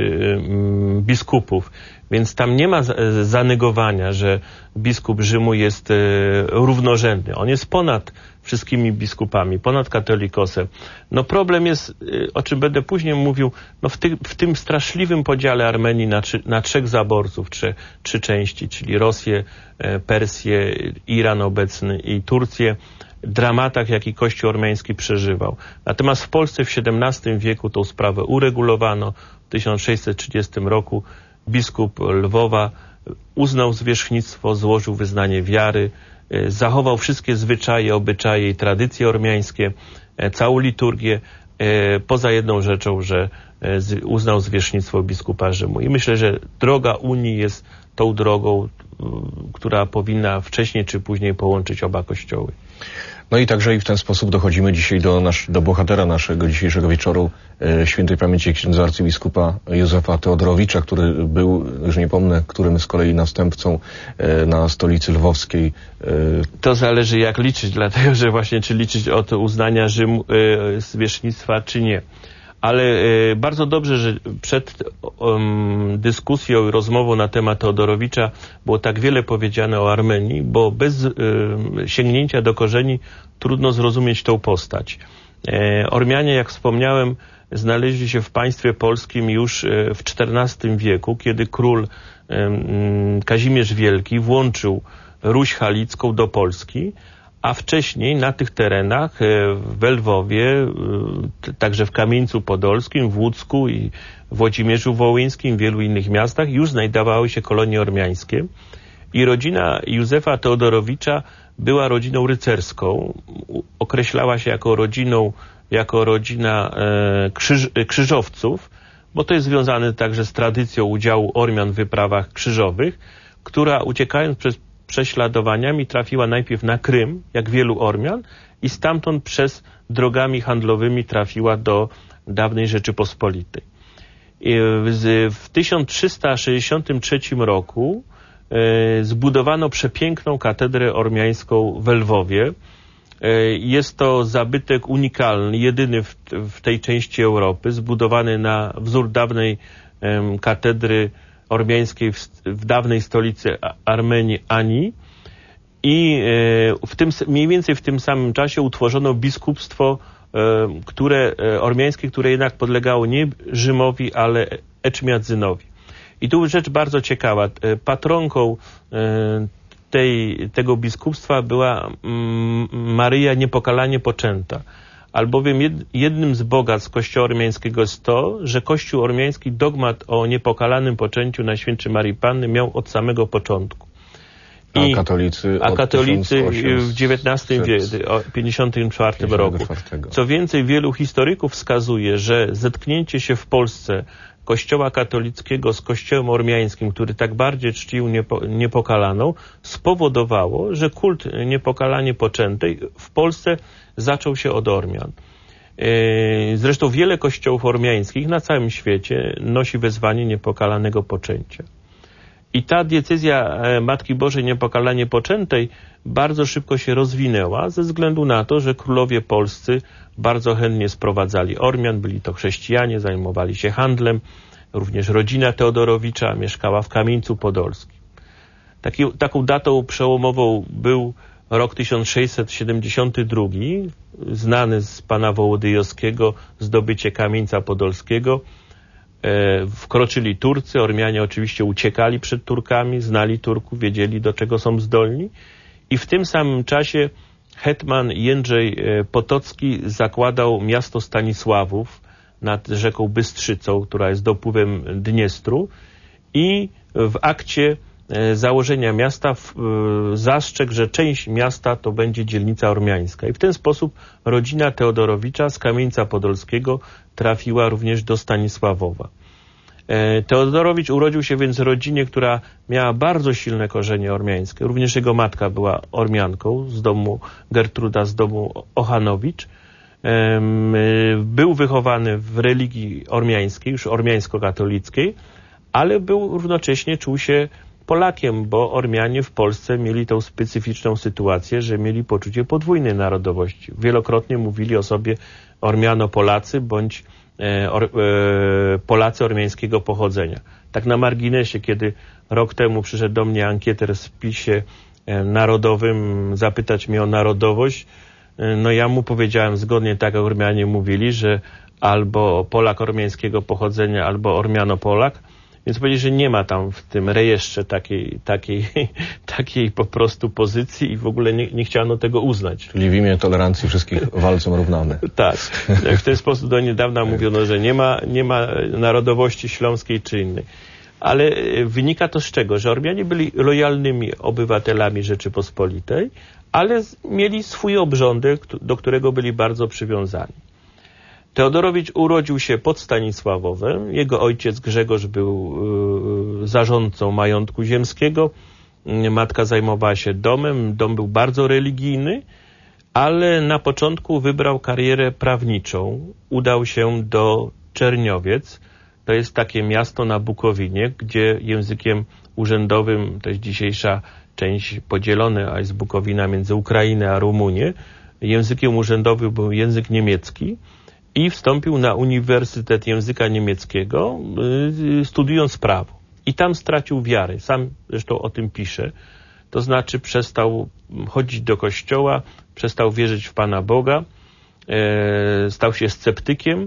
[SPEAKER 25] biskupów. Więc tam nie ma zanegowania, że biskup Rzymu jest równorzędny. On jest ponad wszystkimi biskupami, ponad katolikosem. No problem jest, o czym będę później mówił, no w tym straszliwym podziale Armenii na trzech zaborców, trzy części, czyli Rosję, Persję, Iran obecny i Turcję, dramatach, jaki Kościół ormiański przeżywał. Natomiast w Polsce w XVII wieku tą sprawę uregulowano. W 1630 roku biskup Lwowa uznał zwierzchnictwo, złożył wyznanie wiary, zachował wszystkie zwyczaje, obyczaje i tradycje ormiańskie, całą liturgię, poza jedną rzeczą, że uznał zwierzchnictwo biskupa Rzymu. I myślę, że droga Unii jest tą drogą, która powinna wcześniej czy później połączyć oba kościoły.
[SPEAKER 24] No i także i w ten sposób dochodzimy dzisiaj do bohatera naszego dzisiejszego wieczoru, świętej pamięci księdza arcybiskupa Józefa Teodorowicza, który był, już nie pomnę, którym z kolei następcą na stolicy lwowskiej.
[SPEAKER 25] To zależy jak liczyć, dlatego że właśnie czy liczyć od uznania Rzymu, zwierzchnictwa czy nie. Ale bardzo dobrze, że przed dyskusją i rozmową na temat Teodorowicza było tak wiele powiedziane o Armenii, bo bez sięgnięcia do korzeni trudno zrozumieć tą postać. Ormianie, jak wspomniałem, znaleźli się w państwie polskim już w XIV wieku, kiedy król Kazimierz Wielki włączył Ruś Halicką do Polski, a wcześniej na tych terenach w Lwowie, także w Kamieńcu Podolskim, w Łódzku i w Włodzimierzu Wołyńskim, w wielu innych miastach już znajdowały się kolonie ormiańskie i rodzina Józefa Teodorowicza była rodziną rycerską, określała się jako rodzina krzyżowców, bo to jest związane także z tradycją udziału Ormian w wyprawach krzyżowych, która uciekając przed prześladowaniami trafiła najpierw na Krym, jak wielu Ormian, i stamtąd przez drogami handlowymi trafiła do dawnej Rzeczypospolitej. W 1363 roku zbudowano przepiękną katedrę ormiańską w Lwowie. Jest to zabytek unikalny, jedyny w tej części Europy, zbudowany na wzór dawnej katedry ormiańskiej w dawnej stolicy Armenii Ani i mniej więcej w tym samym czasie utworzono biskupstwo ormiańskie, które jednak podlegało nie Rzymowi, ale Eczmiadzynowi. I tu rzecz bardzo ciekawa. Patronką tego biskupstwa była Maryja Niepokalanie Poczęta. Albowiem jednym z bogactw Kościoła ormiańskiego jest to, że Kościół ormiański dogmat o niepokalanym poczęciu Najświętszej Maryi Panny miał od samego początku. A katolicy w XIX wieku, w 54 roku. Co więcej, wielu historyków wskazuje, że zetknięcie się w Polsce Kościoła katolickiego z Kościołem ormiańskim, który tak bardziej czcił niepokalaną, spowodowało, że kult niepokalanie poczętej w Polsce zaczął się od Ormian. Zresztą wiele kościołów ormiańskich na całym świecie nosi wezwanie niepokalanego poczęcia. I ta decyzja Matki Bożej Niepokalanie Poczętej bardzo szybko się rozwinęła ze względu na to, że królowie polscy bardzo chętnie sprowadzali Ormian, byli to chrześcijanie, zajmowali się handlem. Również rodzina Teodorowicza mieszkała w Kamieńcu Podolskim. Taką datą przełomową był rok 1672, znany z pana Wołodyjowskiego, zdobycie Kamieńca Podolskiego. Wkroczyli Turcy, Ormianie oczywiście uciekali przed Turkami, znali Turków, wiedzieli do czego są zdolni i w tym samym czasie hetman Jędrzej Potocki zakładał miasto Stanisławów nad rzeką Bystrzycą, która jest dopływem Dniestru i w akcie założenia miasta zastrzegł, że część miasta to będzie dzielnica ormiańska. I w ten sposób rodzina Teodorowicza z Kamieńca Podolskiego trafiła również do Stanisławowa. Teodorowicz urodził się więc w rodzinie, która miała bardzo silne korzenie ormiańskie. Również jego matka była ormianką z domu Gertruda, z domu Ochanowicz. Był wychowany w religii ormiańskiej, już ormiańsko-katolickiej, ale czuł się Polakiem, bo Ormianie w Polsce mieli tą specyficzną sytuację, że mieli poczucie podwójnej narodowości. Wielokrotnie mówili o sobie Ormiano-Polacy bądź Polacy ormiańskiego pochodzenia. Tak na marginesie, kiedy rok temu przyszedł do mnie ankieter w spisie narodowym zapytać mnie o narodowość, no ja mu powiedziałem zgodnie tak, jak Ormianie mówili, że albo Polak ormiańskiego pochodzenia, albo Ormiano-Polak. Więc powiedzieli, że nie ma tam w tym rejestrze takiej po prostu pozycji i w ogóle nie chciano tego uznać.
[SPEAKER 24] Czyli w imię tolerancji wszystkich walcom równamy.
[SPEAKER 25] Tak. W ten sposób do niedawna mówiono, że nie ma narodowości śląskiej czy innej. Ale wynika to z czego? Że Ormianie byli lojalnymi obywatelami Rzeczypospolitej, ale mieli swój obrządek, do którego byli bardzo przywiązani. Teodorowicz urodził się pod Stanisławowem. Jego ojciec Grzegorz był zarządcą majątku ziemskiego. Matka zajmowała się domem. Dom był bardzo religijny, ale na początku wybrał karierę prawniczą. Udał się do Czerniowiec. To jest takie miasto na Bukowinie, gdzie językiem urzędowym, to jest dzisiejsza część podzielona, a jest Bukowina między Ukrainę a Rumunię. Językiem urzędowym był język niemiecki. I wstąpił na Uniwersytet Języka Niemieckiego, studiując prawo. I tam stracił wiarę. Sam zresztą o tym pisze. To znaczy przestał chodzić do kościoła, przestał wierzyć w Pana Boga, stał się sceptykiem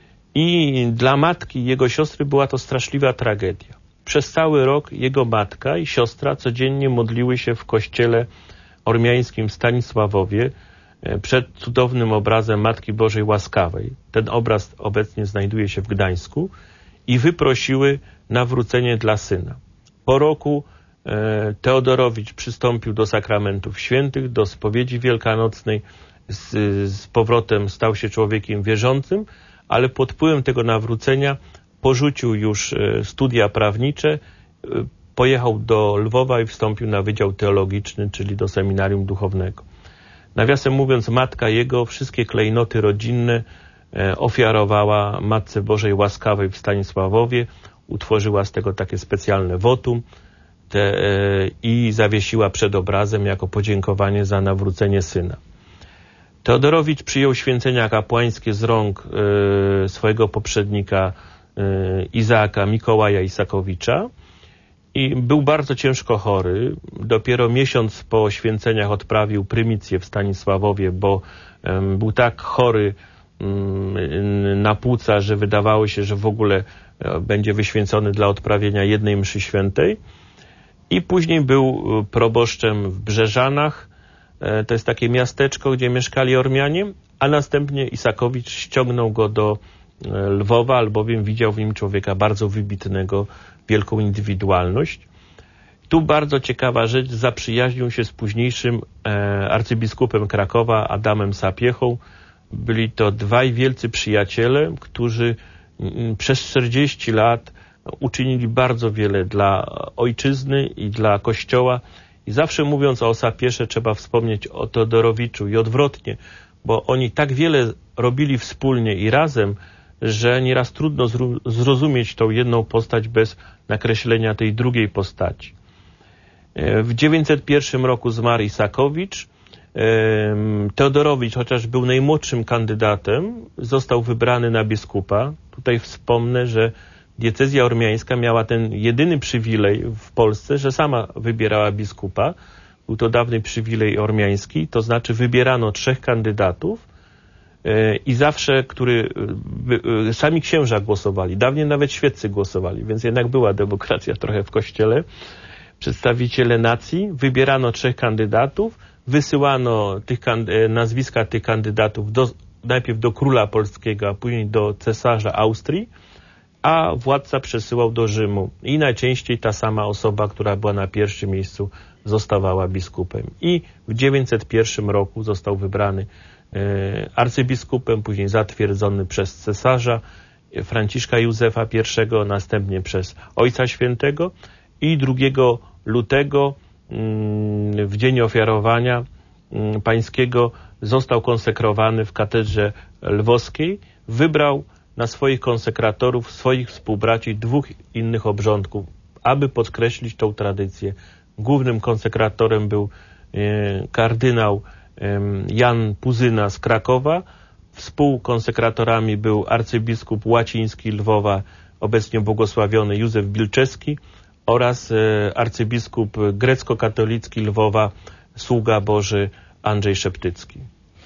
[SPEAKER 25] i dla matki i jego siostry była to straszliwa tragedia. Przez cały rok jego matka i siostra codziennie modliły się w kościele ormiańskim w Stanisławowie przed cudownym obrazem Matki Bożej Łaskawej. Ten obraz obecnie znajduje się w Gdańsku i wyprosiły nawrócenie dla syna. Po roku Teodorowicz przystąpił do sakramentów świętych, do spowiedzi wielkanocnej, z powrotem stał się człowiekiem wierzącym, ale pod wpływem tego nawrócenia porzucił już studia prawnicze, pojechał do Lwowa i wstąpił na Wydział Teologiczny, czyli do Seminarium Duchownego. Nawiasem mówiąc, matka jego wszystkie klejnoty rodzinne ofiarowała Matce Bożej Łaskawej w Stanisławowie, utworzyła z tego takie specjalne wotum i zawiesiła przed obrazem jako podziękowanie za nawrócenie syna. Teodorowicz przyjął święcenia kapłańskie z rąk swojego poprzednika Izaaka Mikołaja Isakowicza i był bardzo ciężko chory. Dopiero miesiąc po święceniach odprawił prymicję w Stanisławowie, bo był tak chory na płuca, że wydawało się, że w ogóle będzie wyświęcony dla odprawienia jednej mszy świętej. I później był proboszczem w Brzeżanach. To jest takie miasteczko, gdzie mieszkali Ormianie, a następnie Isakowicz ściągnął go do Lwowa, albowiem widział w nim człowieka bardzo wybitnego, wielką indywidualność. Tu bardzo ciekawa rzecz, zaprzyjaźnił się z późniejszym arcybiskupem Krakowa, Adamem Sapiechą. Byli to dwaj wielcy przyjaciele, którzy przez 40 lat uczynili bardzo wiele dla ojczyzny i dla Kościoła. I zawsze mówiąc o Sapiesze trzeba wspomnieć o Teodorowiczu i odwrotnie, bo oni tak wiele robili wspólnie i razem, że nieraz trudno zrozumieć tą jedną postać bez nakreślenia tej drugiej postaci. W 901 roku zmarł Isakowicz. Teodorowicz, chociaż był najmłodszym kandydatem, został wybrany na biskupa. Tutaj wspomnę, że diecezja ormiańska miała ten jedyny przywilej w Polsce, że sama wybierała biskupa. Był to dawny przywilej ormiański, to znaczy wybierano 3 kandydatów i zawsze, sami księża głosowali. Dawniej nawet świeccy głosowali, więc jednak była demokracja trochę w kościele. Przedstawiciele nacji, wybierano 3 kandydatów, wysyłano nazwiska tych kandydatów najpierw do króla polskiego, a później do cesarza Austrii, a władca przesyłał do Rzymu i najczęściej ta sama osoba, która była na pierwszym miejscu, zostawała biskupem. I w 901 roku został wybrany arcybiskupem, później zatwierdzony przez cesarza Franciszka Józefa I, następnie przez Ojca Świętego i 2 lutego w dzień ofiarowania pańskiego został konsekrowany w katedrze lwowskiej. Wybrał na swoich konsekratorów, swoich współbraci 2 innych obrządków, aby podkreślić tą tradycję. Głównym konsekratorem był kardynał Jan Puzyna z Krakowa, współkonsekratorami był arcybiskup łaciński Lwowa, obecnie błogosławiony Józef Bilczewski oraz arcybiskup grecko-katolicki Lwowa, sługa Boży Andrzej Szeptycki.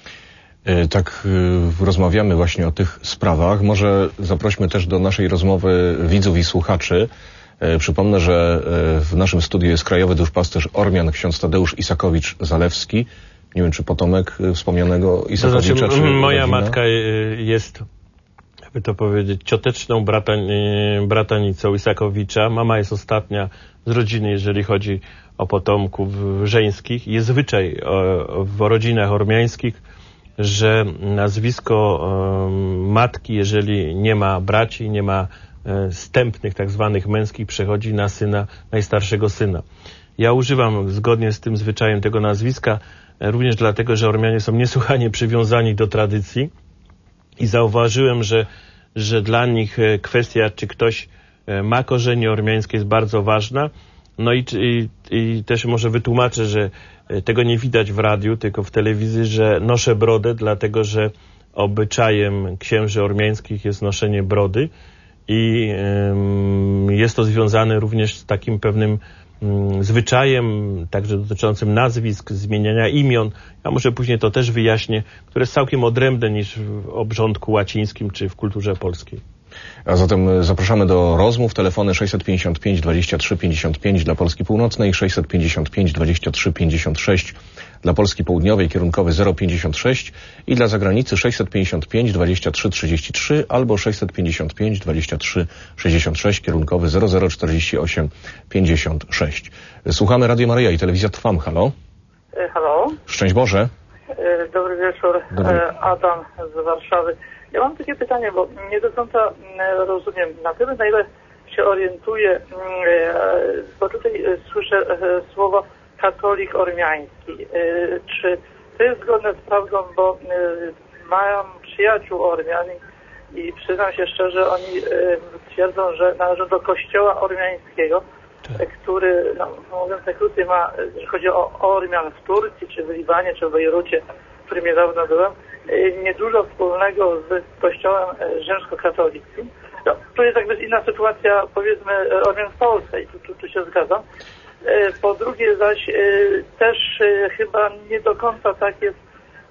[SPEAKER 24] Tak rozmawiamy właśnie o tych sprawach. Może zaprośmy też do naszej rozmowy widzów i słuchaczy. Przypomnę, że w naszym studiu jest krajowy duszpasterz Ormian, ksiądz Tadeusz Isakowicz-Zalewski. Nie wiem, czy potomek wspomnianego Isakowicza,
[SPEAKER 25] to znaczy,
[SPEAKER 24] czy
[SPEAKER 25] moja
[SPEAKER 24] rodzina?
[SPEAKER 25] matka jest, jakby to powiedzieć, cioteczną bratanicą Isakowicza. Mama jest ostatnia z rodziny, jeżeli chodzi o potomków żeńskich. Jest zwyczaj w rodzinach ormiańskich, że nazwisko matki, jeżeli nie ma braci, nie ma wstępnych, tak zwanych męskich, przechodzi na syna, najstarszego syna. Ja używam zgodnie z tym zwyczajem tego nazwiska, również dlatego, że Ormianie są niesłychanie przywiązani do tradycji i zauważyłem, że dla nich kwestia, czy ktoś ma korzenie ormiańskie, jest bardzo ważna. No i też może wytłumaczę, że tego nie widać w radiu, tylko w telewizji, że noszę brodę, dlatego że obyczajem księży ormiańskich jest noszenie brody i jest to związane również z takim pewnym zwyczajem, także dotyczącym nazwisk, zmieniania imion. Ja może później to też wyjaśnię, które jest całkiem odrębne niż w obrządku łacińskim czy w kulturze polskiej.
[SPEAKER 24] A zatem zapraszamy do rozmów. Telefony 655 23 55 dla Polski Północnej, 655 23 56 dla Polski Południowej, kierunkowy 056 i dla zagranicy 655 23 33 albo 655 23 66, kierunkowy 0048 56. Słuchamy Radio Maryja i Telewizja Trwam. Halo?
[SPEAKER 4] Halo?
[SPEAKER 24] Szczęść Boże.
[SPEAKER 4] Dobry wieczór. Adam z Warszawy. Ja mam takie pytanie, bo nie do końca rozumiem, na tyle, na ile się orientuję, bo tutaj słyszę słowo katolik ormiański. Czy to jest zgodne z prawdą, bo mam przyjaciół Ormian i przyznam się szczerze, oni twierdzą, że należą do kościoła ormiańskiego, który, no, mówiąc najkrócej, ma, jeżeli chodzi o Ormian w Turcji, czy w Libanie, czy w Bejrucie, w którym niedawno byłem, niedużo wspólnego z kościołem rzymskokatolickim. No, tu jest jakby inna sytuacja, powiedzmy, Ormian w Polsce i tu się zgadzam. Po drugie zaś też chyba nie do końca tak jest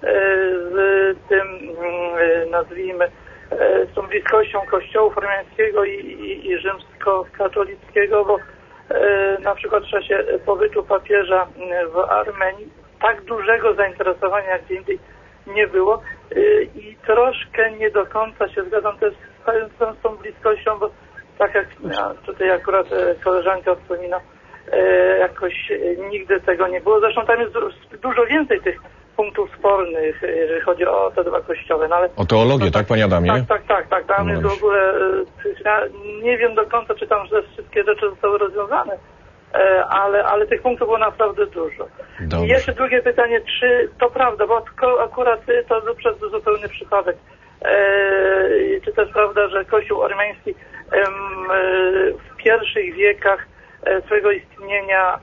[SPEAKER 4] z tym, nazwijmy, z tą bliskością kościołów ormiańskiego i rzymskokatolickiego, bo na przykład w czasie pobytu papieża w Armenii tak dużego zainteresowania jak gdzie indziej nie było i troszkę nie do końca się zgadzam też z tą bliskością, bo tak jak tutaj akurat koleżanka wspomina, jakoś nigdy tego nie było. Zresztą tam jest dużo więcej tych punktów spornych, jeżeli chodzi o te 2 kościoły. No ale,
[SPEAKER 24] o teologię, tak, panie Adamie?
[SPEAKER 4] Tak. Tam jest w ogóle, ja nie wiem do końca, czy tam wszystkie rzeczy zostały rozwiązane, ale tych punktów było naprawdę dużo. Dobrze. I jeszcze drugie pytanie, czy to prawda, bo akurat to przez zupełny przypadek, czy to jest prawda, że Kościół ormiański w pierwszych wiekach swojego istnienia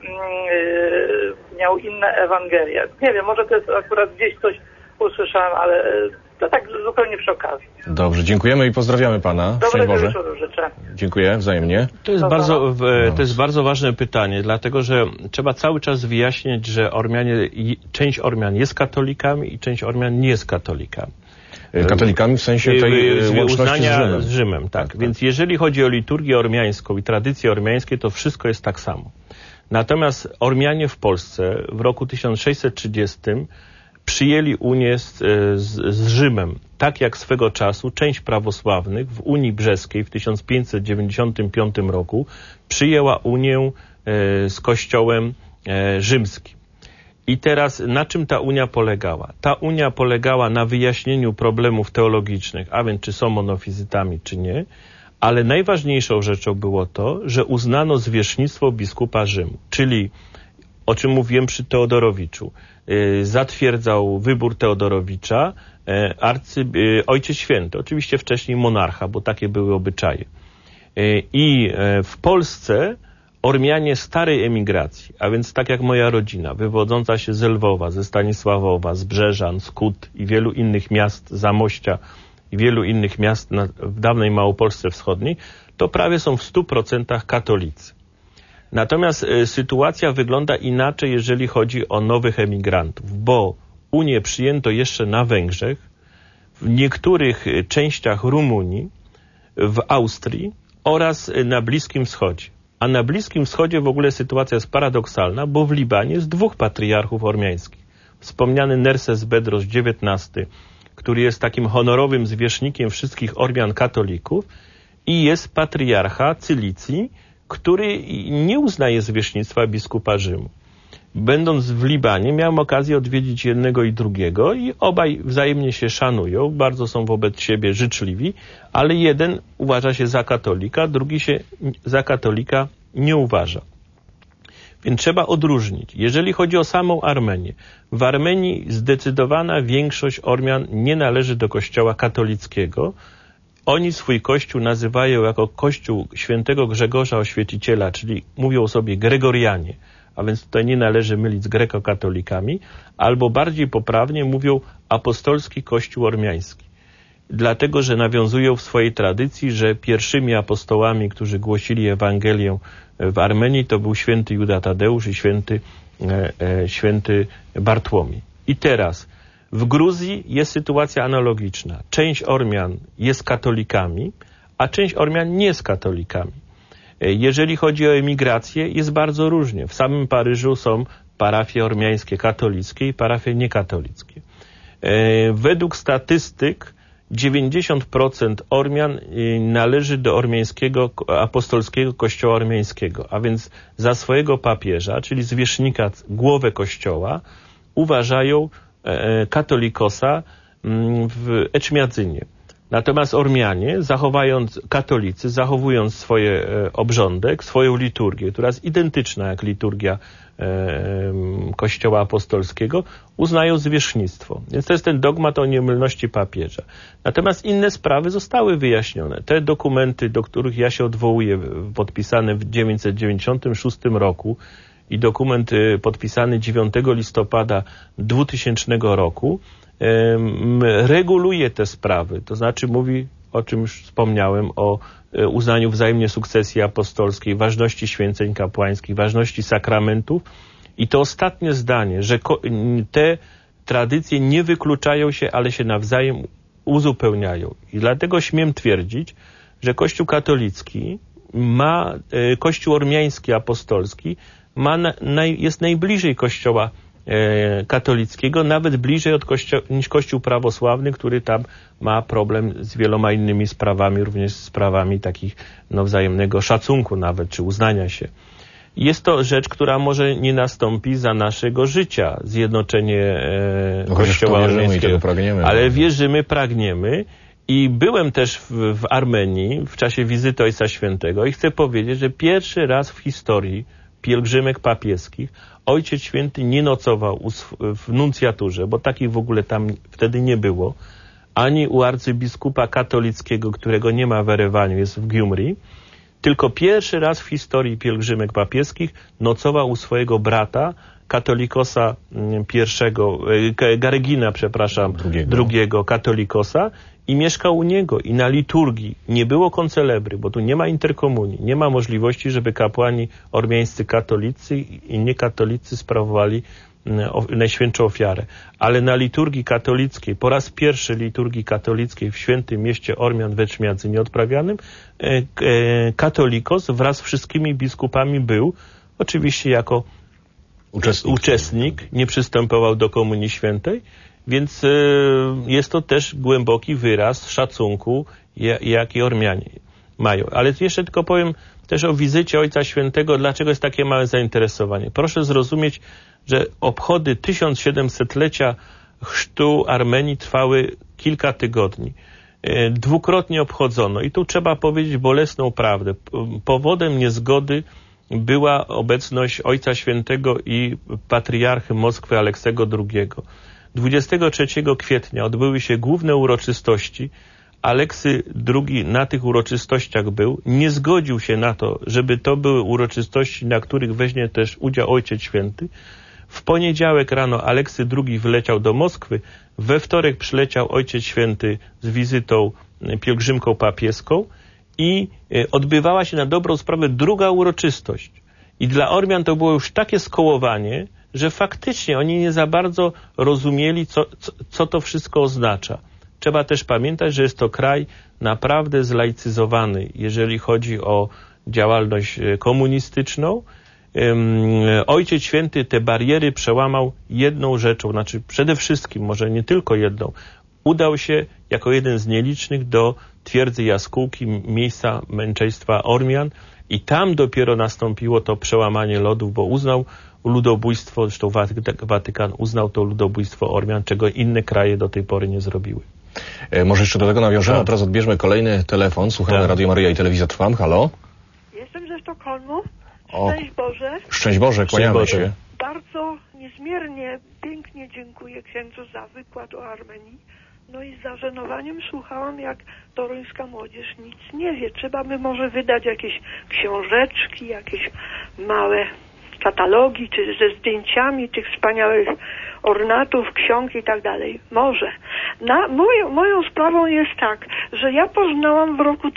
[SPEAKER 4] miał inne Ewangelie. Nie wiem, może to jest akurat gdzieś coś usłyszałem, ale to tak zupełnie przy okazji.
[SPEAKER 24] Dobrze, dziękujemy i pozdrawiamy pana.
[SPEAKER 4] Dobrego wieczoru życzę.
[SPEAKER 24] Dziękuję, wzajemnie.
[SPEAKER 25] To jest bardzo ważne pytanie, dlatego że trzeba cały czas wyjaśnić, że część Ormian jest katolikami i część Ormian nie jest katolikami.
[SPEAKER 24] Katolikami w sensie tej łączności z
[SPEAKER 25] Rzymem. Tak. Więc jeżeli chodzi o liturgię ormiańską i tradycje ormiańskie, to wszystko jest tak samo. Natomiast Ormianie w Polsce w roku 1630 przyjęli unię z Rzymem tak jak swego czasu część prawosławnych w Unii Brzeskiej w 1595 roku przyjęła Unię z Kościołem rzymskim. I teraz na czym ta Unia polegała? Ta Unia polegała na wyjaśnieniu problemów teologicznych, a więc czy są monofizytami, czy nie, ale najważniejszą rzeczą było to, że uznano zwierzchnictwo biskupa Rzymu, czyli, o czym mówiłem przy Teodorowiczu, zatwierdzał wybór Teodorowicza Ojciec Święty, oczywiście wcześniej monarcha, bo takie były obyczaje. I w Polsce Ormianie starej emigracji, a więc tak jak moja rodzina, wywodząca się z Lwowa, ze Stanisławowa, z Brzeżan, z Kut i wielu innych miast, Zamościa i wielu innych miast w dawnej Małopolsce Wschodniej, to prawie są w 100% katolicy. Natomiast sytuacja wygląda inaczej, jeżeli chodzi o nowych emigrantów, bo Unię przyjęto jeszcze na Węgrzech, w niektórych częściach Rumunii, w Austrii oraz na Bliskim Wschodzie. A na Bliskim Wschodzie w ogóle sytuacja jest paradoksalna, bo w Libanie jest 2 patriarchów ormiańskich. Wspomniany Nerses Bedros XIX, który jest takim honorowym zwierzchnikiem wszystkich Ormian katolików, i jest patriarcha Cylicji, który nie uznaje zwierzchnictwa biskupa Rzymu. Będąc w Libanie miałem okazję odwiedzić jednego i drugiego i obaj wzajemnie się szanują, bardzo są wobec siebie życzliwi, ale jeden uważa się za katolika, drugi się za katolika nie uważa. Więc trzeba odróżnić. Jeżeli chodzi o samą Armenię, w Armenii zdecydowana większość Ormian nie należy do kościoła katolickiego. Oni swój kościół nazywają jako kościół świętego Grzegorza Oświeciciela, czyli mówią sobie Gregorianie, a więc tutaj nie należy mylić z grekokatolikami, albo bardziej poprawnie mówią apostolski kościół ormiański. Dlatego, że nawiązują w swojej tradycji, że pierwszymi apostołami, którzy głosili Ewangelię w Armenii, to był święty Juda Tadeusz i święty Bartłomiej. I teraz w Gruzji jest sytuacja analogiczna. Część Ormian jest katolikami, a część Ormian nie jest katolikami. Jeżeli chodzi o emigrację, jest bardzo różnie. W samym Paryżu są parafie ormiańskie katolickie i parafie niekatolickie. Według statystyk 90% Ormian należy do ormiańskiego, apostolskiego kościoła ormiańskiego, a więc za swojego papieża, czyli zwierzchnika, głowę kościoła, uważają katolikosa w Eczmiadzynie. Natomiast Ormianie, katolicy, zachowując swoje obrządek, swoją liturgię, która jest identyczna jak liturgia Kościoła Apostolskiego, uznają zwierzchnictwo. Więc to jest ten dogmat o nieomylności papieża. Natomiast inne sprawy zostały wyjaśnione. Te dokumenty, do których ja się odwołuję, podpisane w 1996 roku i dokument podpisany 9 listopada 2000 roku, reguluje te sprawy, to znaczy mówi, o czym już wspomniałem, o uznaniu wzajemnie sukcesji apostolskiej, ważności święceń kapłańskich, ważności sakramentów i to ostatnie zdanie, że te tradycje nie wykluczają się, ale się nawzajem uzupełniają. I dlatego śmiem twierdzić, że Kościół katolicki Kościół ormiański apostolski jest najbliżej Kościoła katolickiego, nawet bliżej niż Kościół prawosławny, który tam ma problem z wieloma innymi sprawami, również sprawami takich wzajemnego szacunku nawet, czy uznania się. Jest to rzecz, która może nie nastąpi za naszego życia, zjednoczenie Kościoła ormiańskiego, ale wierzymy, pragniemy. I byłem też w Armenii w czasie wizyty Ojca Świętego i chcę powiedzieć, że pierwszy raz w historii pielgrzymek papieskich Ojciec Święty nie nocował w nuncjaturze, bo takich w ogóle tam wtedy nie było, ani u arcybiskupa katolickiego, którego nie ma w Erewaniu, jest w Gyumri, tylko pierwszy raz w historii pielgrzymek papieskich nocował u swojego brata, katolikosa Garegina, drugiego katolikosa i mieszkał u niego i na liturgii nie było koncelebry, bo tu nie ma interkomunii, nie ma możliwości, żeby kapłani ormiańscy katolicy i niekatolicy sprawowali Najświętszą Ofiarę. Ale na liturgii katolickiej, po raz pierwszy liturgii katolickiej w świętym mieście Ormian w Eczmiadzynie odprawianym, katolikos wraz z wszystkimi biskupami był, oczywiście jako uczestnik, nie przystępował do Komunii Świętej, Więc jest to też głęboki wyraz szacunku, jaki Ormianie mają. Ale jeszcze tylko powiem też o wizycie Ojca Świętego, dlaczego jest takie małe zainteresowanie. Proszę zrozumieć, że obchody 1700-lecia chrztu Armenii trwały kilka tygodni. Dwukrotnie obchodzono i tu trzeba powiedzieć bolesną prawdę. Powodem niezgody była obecność Ojca Świętego i patriarchy Moskwy Aleksego II. 23 kwietnia odbyły się główne uroczystości. Aleksy II na tych uroczystościach był, nie zgodził się na to, żeby to były uroczystości, na których weźmie też udział Ojciec Święty. W poniedziałek rano Aleksy II wyleciał do Moskwy, we wtorek przyleciał Ojciec Święty z wizytą pielgrzymką papieską i odbywała się na dobrą sprawę druga uroczystość. I dla Ormian to było już takie skołowanie, że faktycznie oni nie za bardzo rozumieli, co to wszystko oznacza. Trzeba też pamiętać, że jest to kraj naprawdę zlaicyzowany, jeżeli chodzi o działalność komunistyczną. Ojciec Święty te bariery przełamał jedną rzeczą, znaczy przede wszystkim, może nie tylko jedną, udał się jako jeden z nielicznych do twierdzy Jaskółki, miejsca męczeństwa Ormian i tam dopiero nastąpiło to przełamanie lodów, bo uznał ludobójstwo, zresztą Watykan uznał to ludobójstwo Ormian, czego inne kraje do tej pory nie zrobiły.
[SPEAKER 24] Może jeszcze do tego nawiążemy, a teraz odbierzmy kolejny telefon. Słuchamy Radio Maryja i Telewizja Trwam. Halo?
[SPEAKER 8] Jestem ze Sztokholmu. Szczęść Boże.
[SPEAKER 24] Szczęść Boże, kłaniamy się.
[SPEAKER 8] Bardzo niezmiernie pięknie dziękuję księdzu za wykład o Armenii. No i z zażenowaniem słuchałam, jak toruńska młodzież nic nie wie. Trzeba by może wydać jakieś książeczki, jakieś małe katalogi, czy ze zdjęciami tych wspaniałych ornatów, ksiąg i tak dalej. Może. Moją sprawą jest tak, że ja poznałam w roku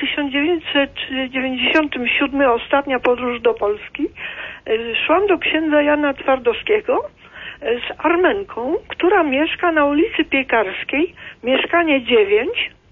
[SPEAKER 8] 1997 ostatnia podróż do Polski. Szłam do księdza Jana Twardowskiego z Armenką, która mieszka na ulicy Piekarskiej, mieszkanie 9.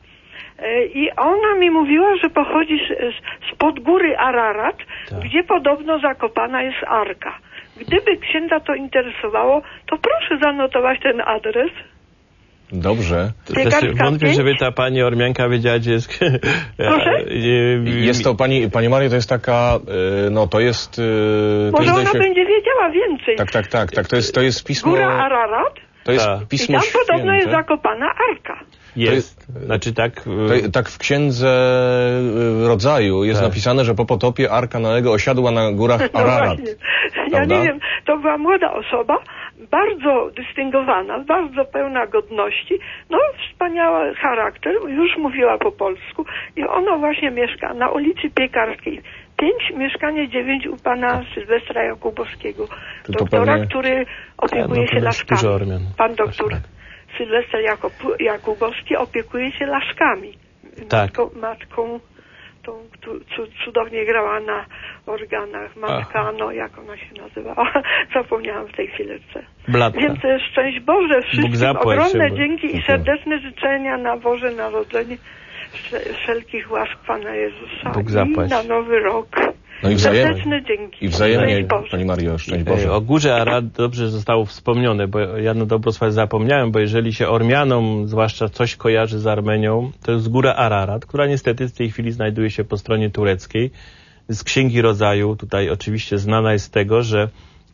[SPEAKER 8] I ona mi mówiła, że pochodzi spod góry Ararat, gdzie podobno zakopana jest arka. Gdyby księdza to interesowało, to proszę zanotować ten adres.
[SPEAKER 24] Dobrze.
[SPEAKER 25] Wątpię, żeby ta pani Ormianka wiedziała, gdzie jest...
[SPEAKER 8] Proszę?
[SPEAKER 24] Jest to, pani Mario, to jest taka, no to jest...
[SPEAKER 8] Może ona będzie wiedziała więcej.
[SPEAKER 24] Tak, to jest pismo...
[SPEAKER 8] Góra Ararat?
[SPEAKER 24] To jest pismo
[SPEAKER 8] i tam
[SPEAKER 24] święte.
[SPEAKER 8] Podobno jest zakopana arka.
[SPEAKER 24] Jest. Tak w księdze rodzaju jest napisane, że po potopie Arka Noego osiadła na górach Ararat.
[SPEAKER 8] No ja nie wiem, to była młoda osoba, bardzo dystyngowana, bardzo pełna godności, no wspaniały charakter, już mówiła po polsku i ona właśnie mieszka na ulicy Piekarskiej 5, mieszkanie 9 u pana Sylwestra Jakubowskiego, doktora, który opiekuje się laszkami. Pan doktor Sylwester Jakubowski opiekuje się laszkami.
[SPEAKER 25] Tak.
[SPEAKER 8] Matką tą cudownie grała na organach. Matka, no jak ona się nazywała? Zapomniałam w tej chwileczce.
[SPEAKER 25] Blatka.
[SPEAKER 8] Więc szczęść Boże wszystkim. Ogromne dzięki i serdeczne życzenia na Boże Narodzenie. Wszelkich łask Pana Jezusa i na Nowy Rok.
[SPEAKER 24] No i wzajemnie.
[SPEAKER 8] Serdeczne dzięki.
[SPEAKER 24] I wzajemnie, Pani Mario, szczęść Boże.
[SPEAKER 25] O górze Ararat dobrze zostało wspomniane, bo ja na dobrą sprawę zapomniałem, bo jeżeli się Ormianom zwłaszcza coś kojarzy z Armenią, to jest góra Ararat, która niestety w tej chwili znajduje się po stronie tureckiej. Z Księgi Rodzaju tutaj oczywiście znana jest z tego, że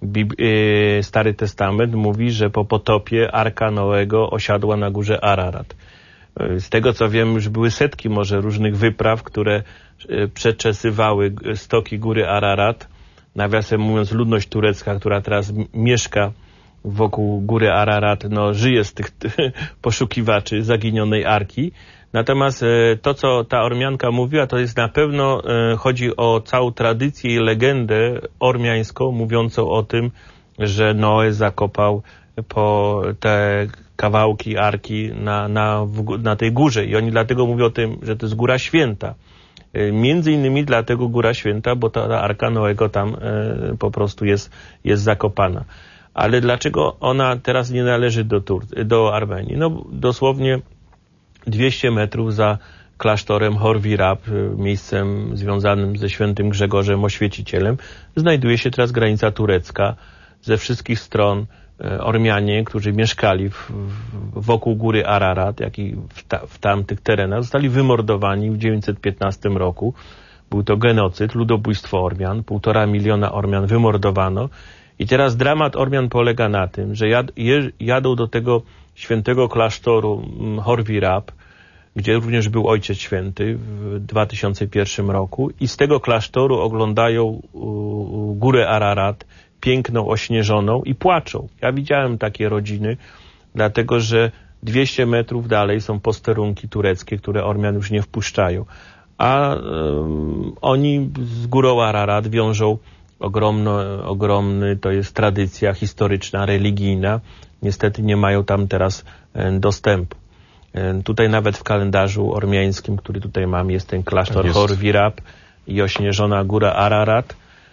[SPEAKER 25] Stary Testament mówi, że po potopie Arka Noego osiadła na górze Ararat. Z tego co wiem, już były setki może różnych wypraw, które przeczesywały stoki góry Ararat. Nawiasem mówiąc, ludność turecka, która teraz mieszka wokół góry Ararat, no żyje z tych poszukiwaczy zaginionej arki. Natomiast to, co ta Ormianka mówiła, to jest na pewno, chodzi o całą tradycję i legendę ormiańską, mówiącą o tym, że Noe zakopał po te kawałki arki na tej górze. I oni dlatego mówią o tym, że to jest Góra Święta. Między innymi dlatego Góra Święta, bo ta arka Noego tam po prostu jest zakopana. Ale dlaczego ona teraz nie należy do Armenii? No dosłownie 200 metrów za klasztorem Horvirab, miejscem związanym ze świętym Grzegorzem Oświecicielem, znajduje się teraz granica turecka. Ze wszystkich stron Ormianie, którzy mieszkali wokół góry Ararat, jak i w tamtych terenach, zostali wymordowani w 915 roku. Był to genocyd, ludobójstwo Ormian. 1,5 miliona Ormian wymordowano. I teraz dramat Ormian polega na tym, że jadą do tego świętego klasztoru Horwi-Rab, gdzie również był Ojciec Święty w 2001 roku i z tego klasztoru oglądają górę Ararat, piękną, ośnieżoną i płaczą. Ja widziałem takie rodziny, dlatego że 200 metrów dalej są posterunki tureckie, które Ormian już nie wpuszczają. A oni z górą Ararat wiążą ogromny, to jest tradycja historyczna, religijna. Niestety nie mają tam teraz dostępu. Tutaj nawet w kalendarzu ormiańskim, który tutaj mam, jest ten klasztor Horwi-Rab i ośnieżona góra Ararat.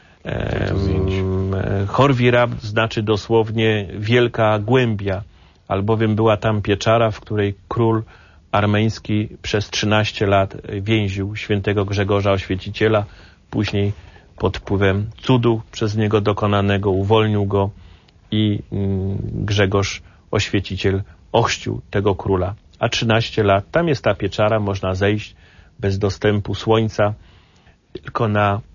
[SPEAKER 25] Horwi-Rab znaczy dosłownie wielka głębia, albowiem była tam pieczara, w której król armeński przez 13 lat więził świętego Grzegorza Oświeciciela. Później pod wpływem cudu przez niego dokonanego uwolnił go i Grzegorz Oświeciciel ochrzcił tego króla. A 13 lat, tam jest ta pieczara, można zejść bez dostępu słońca, tylko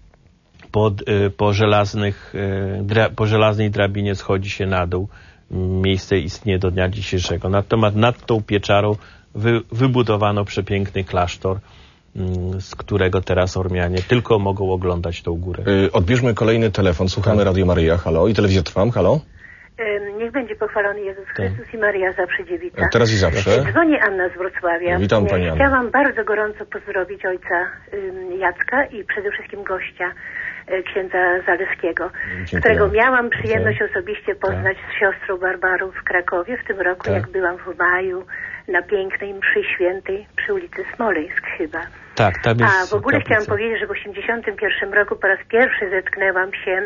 [SPEAKER 25] po żelaznej drabinie schodzi się na dół. Miejsce istnieje do dnia dzisiejszego. Natomiast nad tą pieczarą wybudowano przepiękny klasztor, z którego teraz Ormianie tylko mogą oglądać tą górę.
[SPEAKER 24] Odbierzmy kolejny telefon. Słuchamy Radio Maryja. Halo. I Telewizja Trwam. Halo.
[SPEAKER 11] Niech będzie pochwalony Jezus Chrystus i Maryja zawsze dziewica.
[SPEAKER 24] Teraz i zawsze.
[SPEAKER 11] Dzwoni Anna z Wrocławia.
[SPEAKER 24] Witam Pani Anna.
[SPEAKER 11] Chciałam bardzo gorąco pozdrowić ojca Jacka i przede wszystkim gościa księdza Zaleskiego, którego miałam przyjemność osobiście poznać z siostrą Barbarą w Krakowie w tym roku, jak byłam w maju na pięknej mszy świętej przy ulicy Smoleńsk chyba.
[SPEAKER 25] Tak, tam jest.
[SPEAKER 11] A w ogóle chciałam powiedzieć, że w 1981 roku po raz pierwszy zetknęłam się,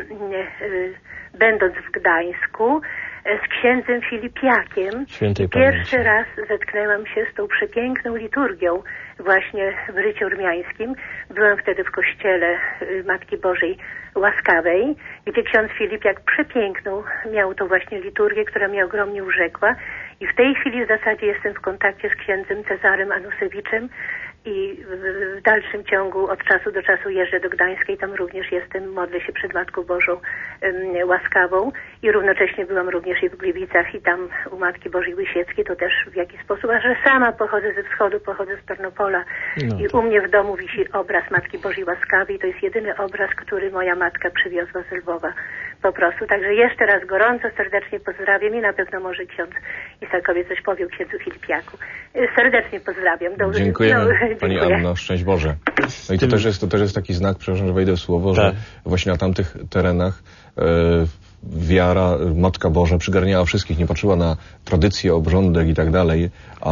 [SPEAKER 11] będąc w Gdańsku, z księdzem Filipiakiem. Pierwszy raz zetknęłam się z tą przepiękną liturgią właśnie w życiu ormiańskim. Byłam wtedy w kościele Matki Bożej Łaskawej, gdzie ksiądz Filipiak przepiękną miał tą właśnie liturgię, która mnie ogromnie urzekła. I w tej chwili w zasadzie jestem w kontakcie z księdzem Cezarym Anusewiczem i w dalszym ciągu od czasu do czasu jeżdżę do Gdańska i tam również jestem, modlę się przed Matką Bożą Łaskawą i równocześnie byłam również i w Gliwicach i tam u Matki Bożej Łysieckiej, to też w jakiś sposób, a że sama pochodzę ze wschodu, pochodzę z Tarnopola i u mnie w domu wisi obraz Matki Bożej Łaskawej, to jest jedyny obraz, który moja matka przywiozła z Lwowa po prostu. Także jeszcze raz gorąco, serdecznie pozdrawiam i na pewno może ksiądz Isakowie coś powie o księdzu Filipiaku. Serdecznie pozdrawiam.
[SPEAKER 24] Dziękujemy. Pani Anno, szczęść Boże. No i to też jest taki znak, przepraszam, że wejdę w słowo, że właśnie na tamtych terenach wiara, Matka Boża przygarniała wszystkich, nie patrzyła na tradycję, obrządek i tak dalej,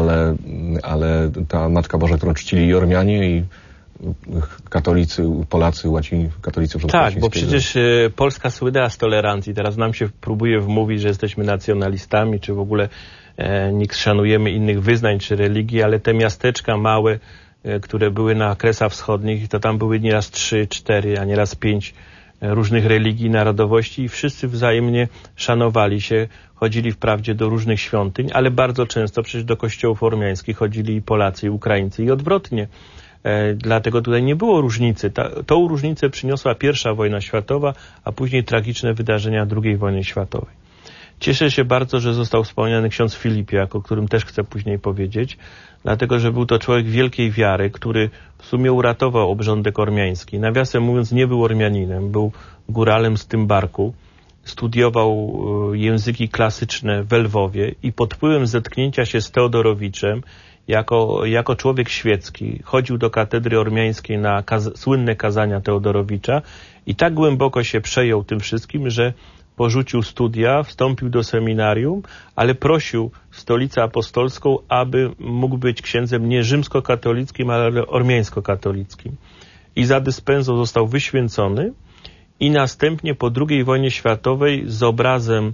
[SPEAKER 24] ale ta Matka Boża, którą czcili i Ormianie, i katolicy, Polacy, katolicy
[SPEAKER 25] Tak, bo przecież Polska słynęła z tolerancji. Teraz nam się próbuje wmówić, że jesteśmy nacjonalistami, czy w ogóle nie szanujemy innych wyznań czy religii, ale te miasteczka małe, które były na Kresach Wschodnich, to tam były nieraz 3, 4, a nieraz 5 różnych religii, narodowości i wszyscy wzajemnie szanowali się, chodzili wprawdzie do różnych świątyń, ale bardzo często przecież do kościołów ormiańskich chodzili i Polacy, i Ukraińcy i odwrotnie. Dlatego tutaj nie było różnicy. Tą różnicę przyniosła I wojna światowa, a później tragiczne wydarzenia II wojny światowej. Cieszę się bardzo, że został wspomniany ksiądz Filipiak, o którym też chcę później powiedzieć, dlatego że był to człowiek wielkiej wiary, który w sumie uratował obrządek ormiański. Nawiasem mówiąc, nie był Ormianinem, był góralem z Tymbarku, studiował języki klasyczne w Lwowie i pod wpływem zetknięcia się z Teodorowiczem jako człowiek świecki chodził do katedry ormiańskiej na słynne kazania Teodorowicza i tak głęboko się przejął tym wszystkim, że porzucił studia, wstąpił do seminarium, ale prosił Stolicę Apostolską, aby mógł być księdzem nie rzymskokatolickim, ale ormiańskokatolickim. I za dyspensą został wyświęcony i następnie po II wojnie światowej z obrazem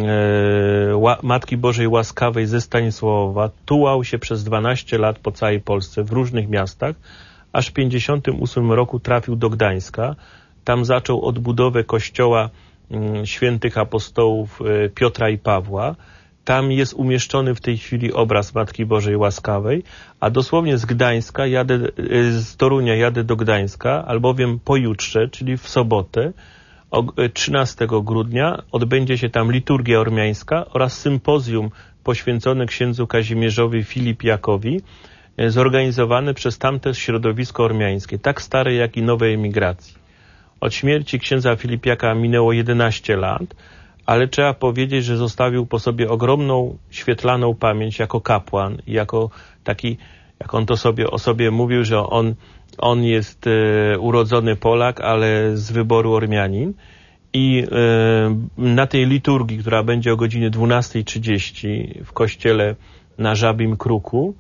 [SPEAKER 25] Matki Bożej Łaskawej ze Stanisławowa tułał się przez 12 lat po całej Polsce w różnych miastach, aż w 1958 roku trafił do Gdańska. Tam zaczął odbudowę kościoła świętych apostołów Piotra i Pawła. Tam jest umieszczony w tej chwili obraz Matki Bożej Łaskawej, a dosłownie z Gdańska z Torunia jadę do Gdańska, albowiem pojutrze, czyli w sobotę, 13 grudnia, odbędzie się tam liturgia ormiańska oraz sympozjum poświęcone księdzu Kazimierzowi Filipiakowi, zorganizowane przez tamte środowisko ormiańskie, tak stare jak i nowej emigracji. Od śmierci księdza Filipiaka minęło 11 lat, ale trzeba powiedzieć, że zostawił po sobie ogromną, świetlaną pamięć jako kapłan, jako taki, jak on to o sobie mówił, że on jest urodzony Polak, ale z wyboru Ormianin. I na tej liturgii, która będzie o godzinie 12:30 w kościele na Żabim Kruku,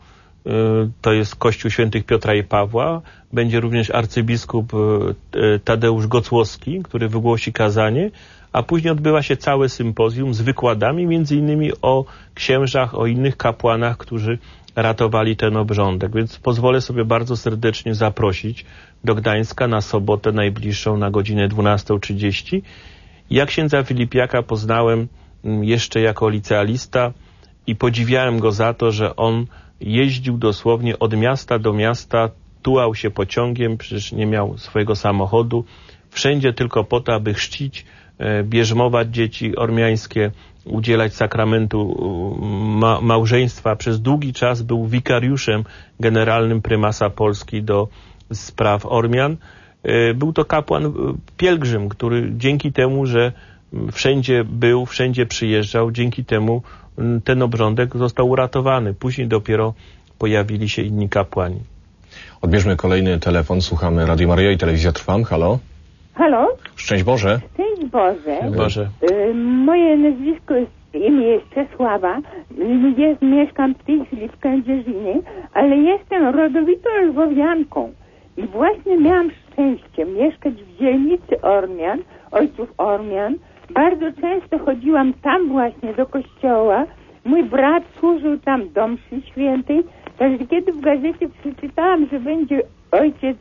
[SPEAKER 25] to jest kościół świętych Piotra i Pawła, będzie również arcybiskup Tadeusz Gocłowski, który wygłosi kazanie, a później odbywa się całe sympozjum z wykładami, między innymi o księżach, o innych kapłanach, którzy ratowali ten obrządek. Więc pozwolę sobie bardzo serdecznie zaprosić do Gdańska na sobotę najbliższą na godzinę 12:30. Ja księdza Filipiaka poznałem jeszcze jako licealista i podziwiałem go za to, że on jeździł dosłownie od miasta do miasta, tułał się pociągiem, przecież nie miał swojego samochodu, wszędzie tylko po to, aby chrzcić, bierzmować dzieci ormiańskie, udzielać sakramentu małżeństwa. Przez długi czas był wikariuszem generalnym prymasa Polski do spraw Ormian. Był to kapłan pielgrzym, który dzięki temu, że wszędzie był, wszędzie przyjeżdżał, dzięki temu ten obrządek został uratowany. Później dopiero pojawili się inni kapłani.
[SPEAKER 24] Odbierzmy kolejny telefon. Słuchamy Radio Maryja i Telewizja Trwam. Halo?
[SPEAKER 12] Halo?
[SPEAKER 24] Szczęść Boże.
[SPEAKER 12] Szczęść Boże.
[SPEAKER 24] Boże.
[SPEAKER 12] Moje nazwisko imię jest Czesława. Mieszkam w tej chwili w Kędzierzynie, ale jestem rodowitą lwowianką. I właśnie miałam szczęście mieszkać w dzielnicy Ormian, ojców Ormian. Bardzo często chodziłam tam właśnie do kościoła. Mój brat służył tam do mszy świętej. Także kiedy w gazecie przeczytałam, że będzie ojciec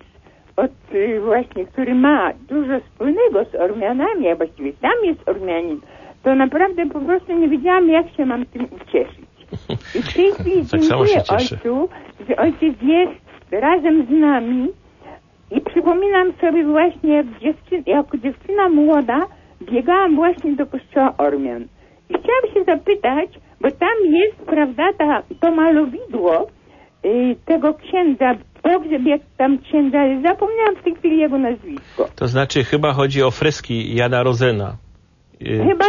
[SPEAKER 12] właśnie, który ma dużo wspólnego z Ormianami, a właściwie tam jest Ormianin, to naprawdę po prostu nie wiedziałam, jak się mam tym ucieszyć. I w tej chwili dziękuję ojcu, że ojciec jest razem z nami i przypominam sobie właśnie, jako dziewczyna młoda biegałam właśnie do kościoła Ormian. I chciałam się zapytać, bo tam jest, prawda, to malowidło tego księdza, pogrzeb jak tam księdza, ale zapomniałam w tej chwili jego nazwisko.
[SPEAKER 25] To znaczy chyba chodzi o freski Jana Rozena.
[SPEAKER 12] Chyba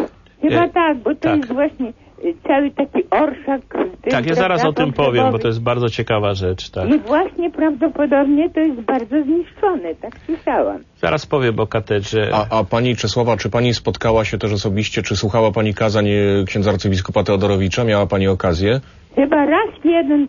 [SPEAKER 12] tak, bo to jest właśnie cały taki orszak.
[SPEAKER 25] Tak, ja zaraz o tym powiem, bo to jest bardzo ciekawa rzecz. Tak.
[SPEAKER 12] I właśnie prawdopodobnie to jest bardzo zniszczone, tak słyszałam.
[SPEAKER 25] Zaraz powiem o katedrze.
[SPEAKER 24] A pani Czesława, czy pani spotkała się też osobiście, czy słuchała pani kazań księdza arcybiskupa Teodorowicza? Miała pani okazję?
[SPEAKER 12] Chyba raz jeden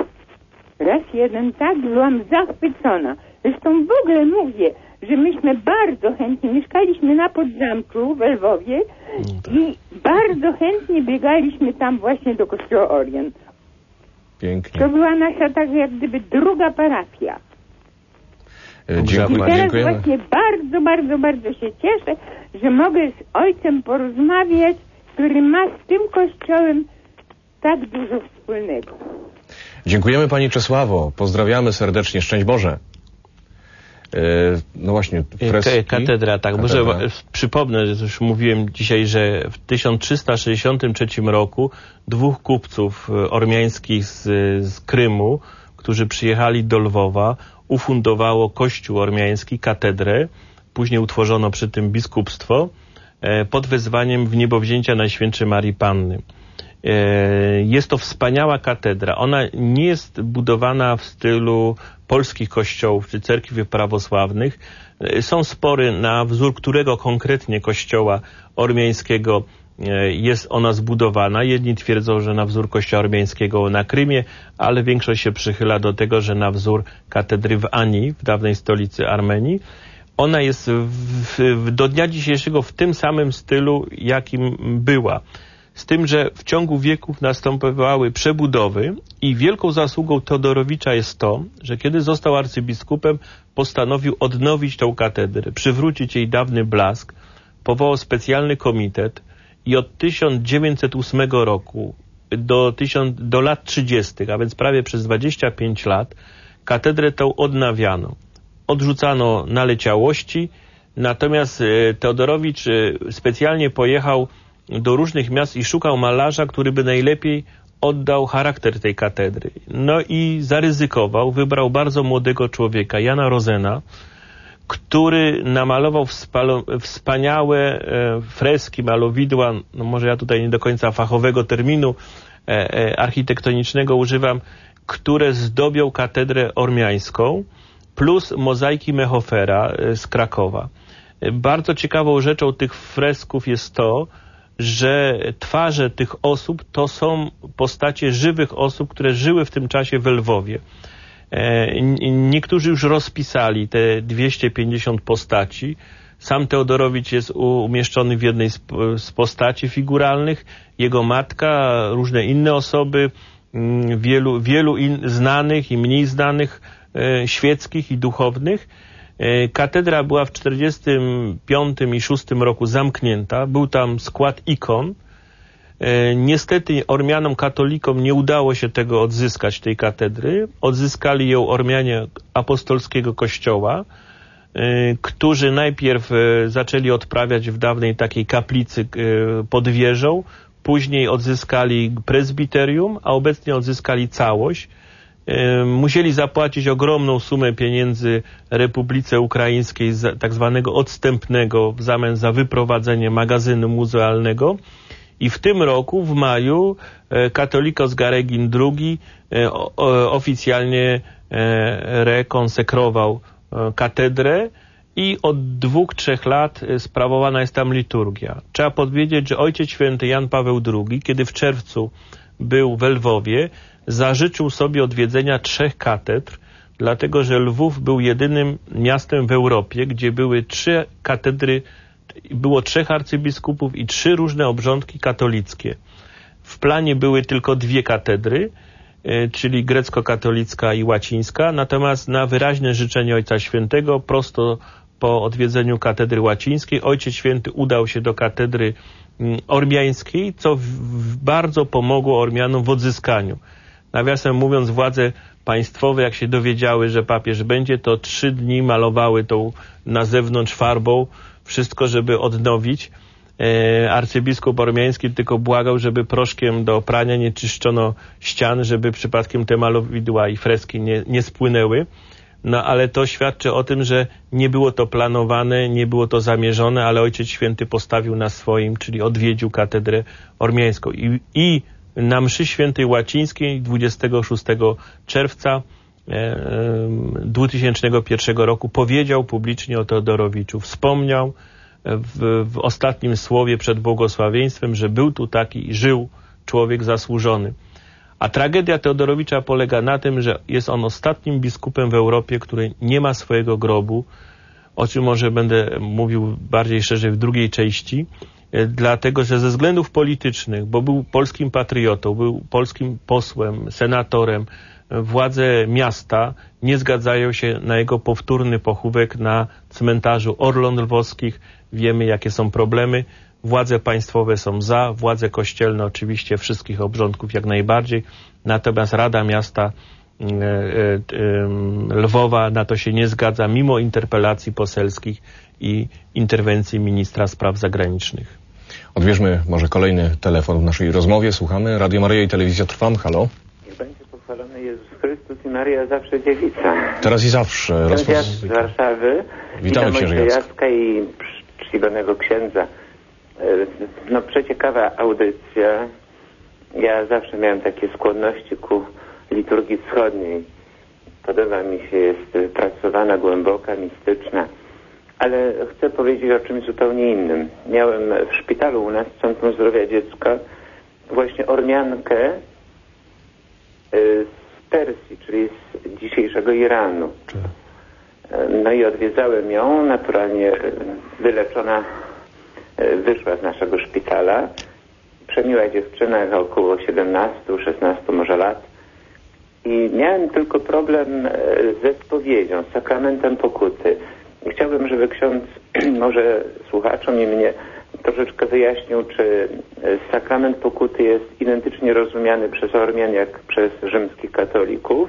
[SPEAKER 12] tak, byłam zachwycona. Zresztą w ogóle mówię, że myśmy bardzo chętnie, mieszkaliśmy na Podzamczu w Lwowie i bardzo chętnie biegaliśmy tam właśnie do kościoła Ormian.
[SPEAKER 24] Pięknie.
[SPEAKER 12] To była nasza tak jak gdyby druga parafia.
[SPEAKER 24] Dziękuję.
[SPEAKER 12] I teraz właśnie bardzo się cieszę, że mogę z ojcem porozmawiać, który ma z tym kościołem tak dużo wspólnego.
[SPEAKER 24] Dziękujemy pani Czesławo. Pozdrawiamy serdecznie. Szczęść Boże. No właśnie, freski.
[SPEAKER 25] Katedra, tak. Może przypomnę, że już mówiłem dzisiaj, że w 1363 roku dwóch kupców ormiańskich z Krymu, którzy przyjechali do Lwowa, ufundowało kościół ormiański, katedrę. Później utworzono przy tym biskupstwo pod wezwaniem wniebowzięcia Najświętszej Marii Panny. Jest to wspaniała katedra. Ona nie jest budowana w stylu polskich kościołów czy cerkwi prawosławnych. Są spory na wzór którego konkretnie kościoła ormiańskiego jest ona zbudowana. Jedni twierdzą, że na wzór kościoła ormiańskiego na Krymie, ale większość się przychyla do tego, że na wzór katedry w Ani, w dawnej stolicy Armenii. Ona jest do dnia dzisiejszego w tym samym stylu, jakim była. Z tym, że w ciągu wieków następowały przebudowy i wielką zasługą Teodorowicza jest to, że kiedy został arcybiskupem, postanowił odnowić tę katedrę, przywrócić jej dawny blask, powołał specjalny komitet i od 1908 roku do lat 30., a więc prawie przez 25 lat, katedrę tą odnawiano. Odrzucano naleciałości, natomiast Teodorowicz specjalnie pojechał do różnych miast i szukał malarza, który by najlepiej oddał charakter tej katedry. No i zaryzykował, wybrał bardzo młodego człowieka, Jana Rozena, który namalował wspaniałe freski, malowidła, no może ja tutaj nie do końca fachowego terminu architektonicznego używam, które zdobią katedrę ormiańską, plus mozaiki Mehofera z Krakowa. Bardzo ciekawą rzeczą tych fresków jest to, że twarze tych osób to są postacie żywych osób, które żyły w tym czasie w Lwowie. Niektórzy już rozpisali te 250 postaci. Sam Teodorowicz jest umieszczony w jednej z postaci figuralnych. Jego matka, różne inne osoby, wielu znanych i mniej znanych, świeckich i duchownych. Katedra była w 1945 i 1946 roku zamknięta. Był tam skład ikon. Niestety Ormianom katolikom nie udało się tego odzyskać, tej katedry. Odzyskali ją Ormianie apostolskiego kościoła, którzy najpierw zaczęli odprawiać w dawnej takiej kaplicy pod wieżą, później odzyskali prezbiterium, a obecnie odzyskali całość. Musieli zapłacić ogromną sumę pieniędzy Republice Ukraińskiej, tak zwanego odstępnego, w zamian za wyprowadzenie magazynu muzealnego. I w tym roku, w maju, Katolikos Garegin II oficjalnie rekonsekrował katedrę i od 2-3 lat sprawowana jest tam liturgia. Trzeba powiedzieć, że Ojciec Święty Jan Paweł II, kiedy w czerwcu był w Lwowie, zażyczył sobie odwiedzenia 3 katedr, dlatego że Lwów był jedynym miastem w Europie, gdzie były 3 katedry, było 3 arcybiskupów i 3 różne obrządki katolickie. W planie były tylko 2 katedry, czyli grecko-katolicka i łacińska, natomiast na wyraźne życzenie Ojca Świętego, prosto po odwiedzeniu katedry łacińskiej, Ojciec Święty udał się do katedry ormiańskiej, co bardzo pomogło Ormianom w odzyskaniu. Nawiasem mówiąc, władze państwowe, jak się dowiedziały, że papież będzie, to 3 dni malowały tą na zewnątrz farbą wszystko, żeby odnowić. Arcybiskup ormiański tylko błagał, żeby proszkiem do prania nie czyszczono ścian, żeby przypadkiem te malowidła i freski nie spłynęły. No ale to świadczy o tym, że nie było to planowane, nie było to zamierzone, ale Ojciec Święty postawił na swoim, czyli odwiedził katedrę ormiańską. I na mszy świętej łacińskiej 26 czerwca 2001 roku powiedział publicznie o Teodorowiczu, wspomniał w ostatnim słowie przed błogosławieństwem, że był tu taki i żył człowiek zasłużony. A tragedia Teodorowicza polega na tym, że jest on ostatnim biskupem w Europie, który nie ma swojego grobu, o czym może będę mówił bardziej szerzej w drugiej części, dlatego że ze względów politycznych, bo był polskim patriotą, był polskim posłem, senatorem, władze miasta nie zgadzają się na jego powtórny pochówek na cmentarzu Orląt Lwowskich. Wiemy, jakie są problemy. Władze państwowe są za, władze kościelne oczywiście wszystkich obrządków jak najbardziej, natomiast Rada Miasta Lwowa na to się nie zgadza, mimo interpelacji poselskich i interwencji ministra spraw zagranicznych.
[SPEAKER 24] Odbierzmy może kolejny telefon w naszej rozmowie. Słuchamy. Radio Maryja i Telewizja Trwam. Halo.
[SPEAKER 9] Niech będzie pochwalony Jezus Chrystus i Maryja zawsze dziewica.
[SPEAKER 24] Teraz i zawsze.
[SPEAKER 9] Ksiądz z Warszawy.
[SPEAKER 24] Witamy księże
[SPEAKER 9] Jacka i czcigodnego księdza. No przeciekawa audycja. Ja zawsze miałem takie skłonności ku liturgii wschodniej. Podoba mi się, jest pracowana, głęboka, mistyczna. Ale chcę powiedzieć o czymś zupełnie innym. Miałem w szpitalu u nas, w Centrum Zdrowia Dziecka, właśnie Ormiankę z Persji, czyli z dzisiejszego Iranu. No i odwiedzałem ją, naturalnie wyleczona wyszła z naszego szpitala. Przemiła dziewczyna, około 17-16 może lat. I miałem tylko problem ze spowiedzią, z sakramentem pokuty. Chciałbym, żeby ksiądz może słuchaczom i mnie troszeczkę wyjaśnił, czy sakrament pokuty jest identycznie rozumiany przez Ormian jak przez rzymskich katolików,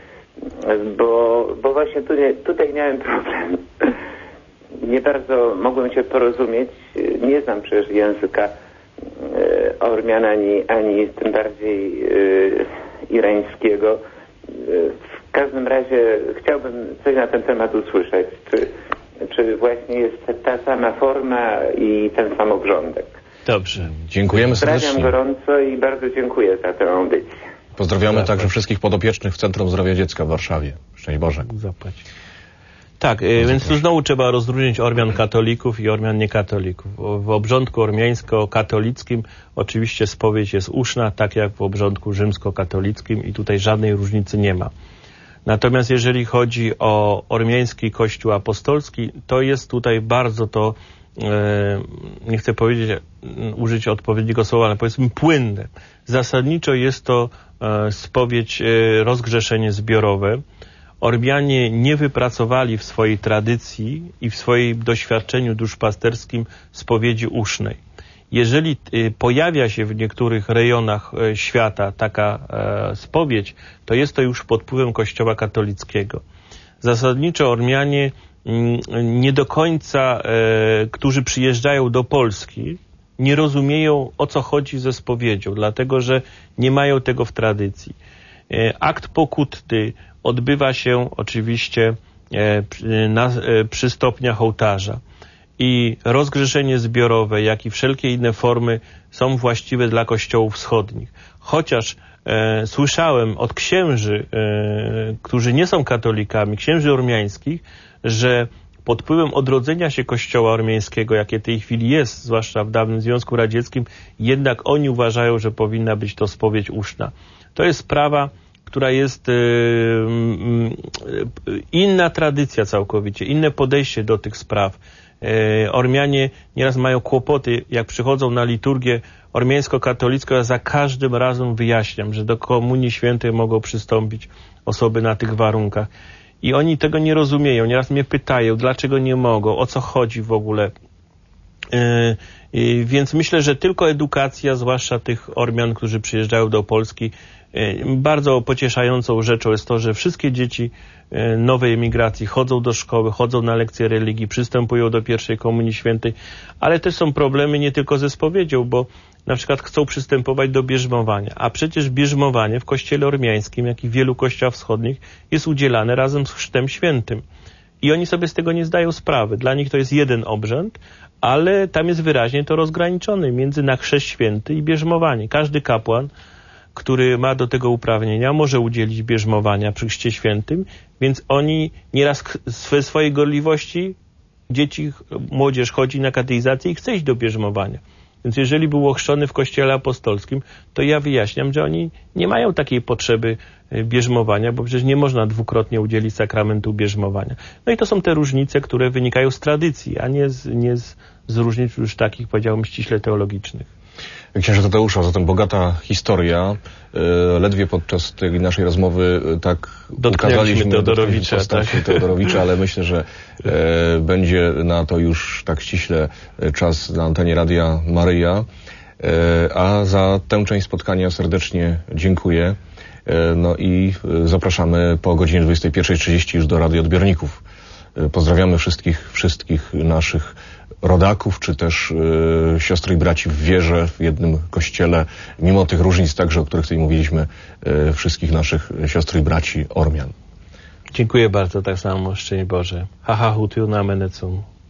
[SPEAKER 9] bo właśnie tutaj miałem problem. Nie bardzo mogłem się porozumieć, nie znam przecież języka Ormian ani tym bardziej irańskiego. W każdym razie chciałbym coś na ten temat usłyszeć. Czy właśnie jest ta sama forma i ten sam obrządek?
[SPEAKER 25] Dobrze.
[SPEAKER 24] Dziękujemy serdecznie.
[SPEAKER 9] Pozdrawiam gorąco i bardzo dziękuję za tę audycję.
[SPEAKER 24] Pozdrawiamy także wszystkich podopiecznych w Centrum Zdrowia Dziecka w Warszawie. Szczęść Boże.
[SPEAKER 25] Zapłać. Tak, więc tu znowu trzeba rozróżnić Ormian katolików i Ormian niekatolików. W obrządku ormiańsko-katolickim oczywiście spowiedź jest uszna, tak jak w obrządku rzymsko-katolickim i tutaj żadnej różnicy nie ma. Natomiast jeżeli chodzi o ormiański Kościół apostolski, to jest tutaj bardzo to, nie chcę powiedzieć, użyć odpowiedniego słowa, ale powiedzmy płynne. Zasadniczo jest to spowiedź, rozgrzeszenie zbiorowe. Ormianie nie wypracowali w swojej tradycji i w swoim doświadczeniu duszpasterskim spowiedzi usznej. Jeżeli pojawia się w niektórych rejonach świata taka spowiedź, to jest to już pod wpływem Kościoła katolickiego. Zasadniczo Ormianie nie do końca, którzy przyjeżdżają do Polski, nie rozumieją, o co chodzi ze spowiedzią, dlatego że nie mają tego w tradycji. Akt pokutny odbywa się oczywiście przy stopniach ołtarza i rozgrzeszenie zbiorowe, jak i wszelkie inne formy są właściwe dla kościołów wschodnich. Chociaż słyszałem od księży, którzy nie są katolikami, księży ormiańskich, że pod wpływem odrodzenia się kościoła ormiańskiego, jakie w tej chwili jest, zwłaszcza w dawnym Związku Radzieckim, jednak oni uważają, że powinna być to spowiedź uszna. To jest sprawa, która jest inna tradycja całkowicie, inne podejście do tych spraw. Ormianie nieraz mają kłopoty, jak przychodzą na liturgię ormiańsko-katolicką, ja za każdym razem wyjaśniam, że do Komunii Świętej mogą przystąpić osoby na tych warunkach. I oni tego nie rozumieją. Nieraz mnie pytają, dlaczego nie mogą, o co chodzi w ogóle. Więc myślę, że tylko edukacja, zwłaszcza tych Ormian, którzy przyjeżdżają do Polski, bardzo pocieszającą rzeczą jest to, że wszystkie dzieci nowej emigracji chodzą do szkoły, chodzą na lekcje religii, przystępują do pierwszej Komunii Świętej, ale też są problemy nie tylko ze spowiedzią, bo na przykład chcą przystępować do bierzmowania, a przecież bierzmowanie w kościele ormiańskim, jak i w wielu kościołach wschodnich jest udzielane razem z chrztem świętym. I oni sobie z tego nie zdają sprawy. Dla nich to jest jeden obrzęd, ale tam jest wyraźnie to rozgraniczone między na chrzest święty i bierzmowanie. Każdy kapłan, który ma do tego uprawnienia, może udzielić bierzmowania przy chrzcie świętym, więc oni nieraz ze swojej gorliwości, młodzież chodzi na kateizację i chce iść do bierzmowania. Więc jeżeli był ochrzczony w kościele apostolskim, to ja wyjaśniam, że oni nie mają takiej potrzeby bierzmowania, bo przecież nie można dwukrotnie udzielić sakramentu bierzmowania. No i to są te różnice, które wynikają z tradycji, a nie z różnic już takich, powiedziałbym, ściśle teologicznych.
[SPEAKER 24] Księże Tadeuszu, zatem bogata historia. Ledwie podczas tej naszej rozmowy tak
[SPEAKER 25] ukazaliśmy Teodorowicza,
[SPEAKER 24] Teodorowicza, ale myślę, że będzie na to już tak ściśle czas na antenie Radia Maryja. A za tę część spotkania serdecznie dziękuję. No i zapraszamy po godzinie 21:30 już do radioodbiorników. Pozdrawiamy wszystkich naszych rodaków, czy też siostry i braci w wierze, w jednym kościele, mimo tych różnic także, o których tutaj mówiliśmy, wszystkich naszych siostr i braci Ormian.
[SPEAKER 25] Dziękuję bardzo, tak samo, szczęść Boże. Haha, hutiu na menecum.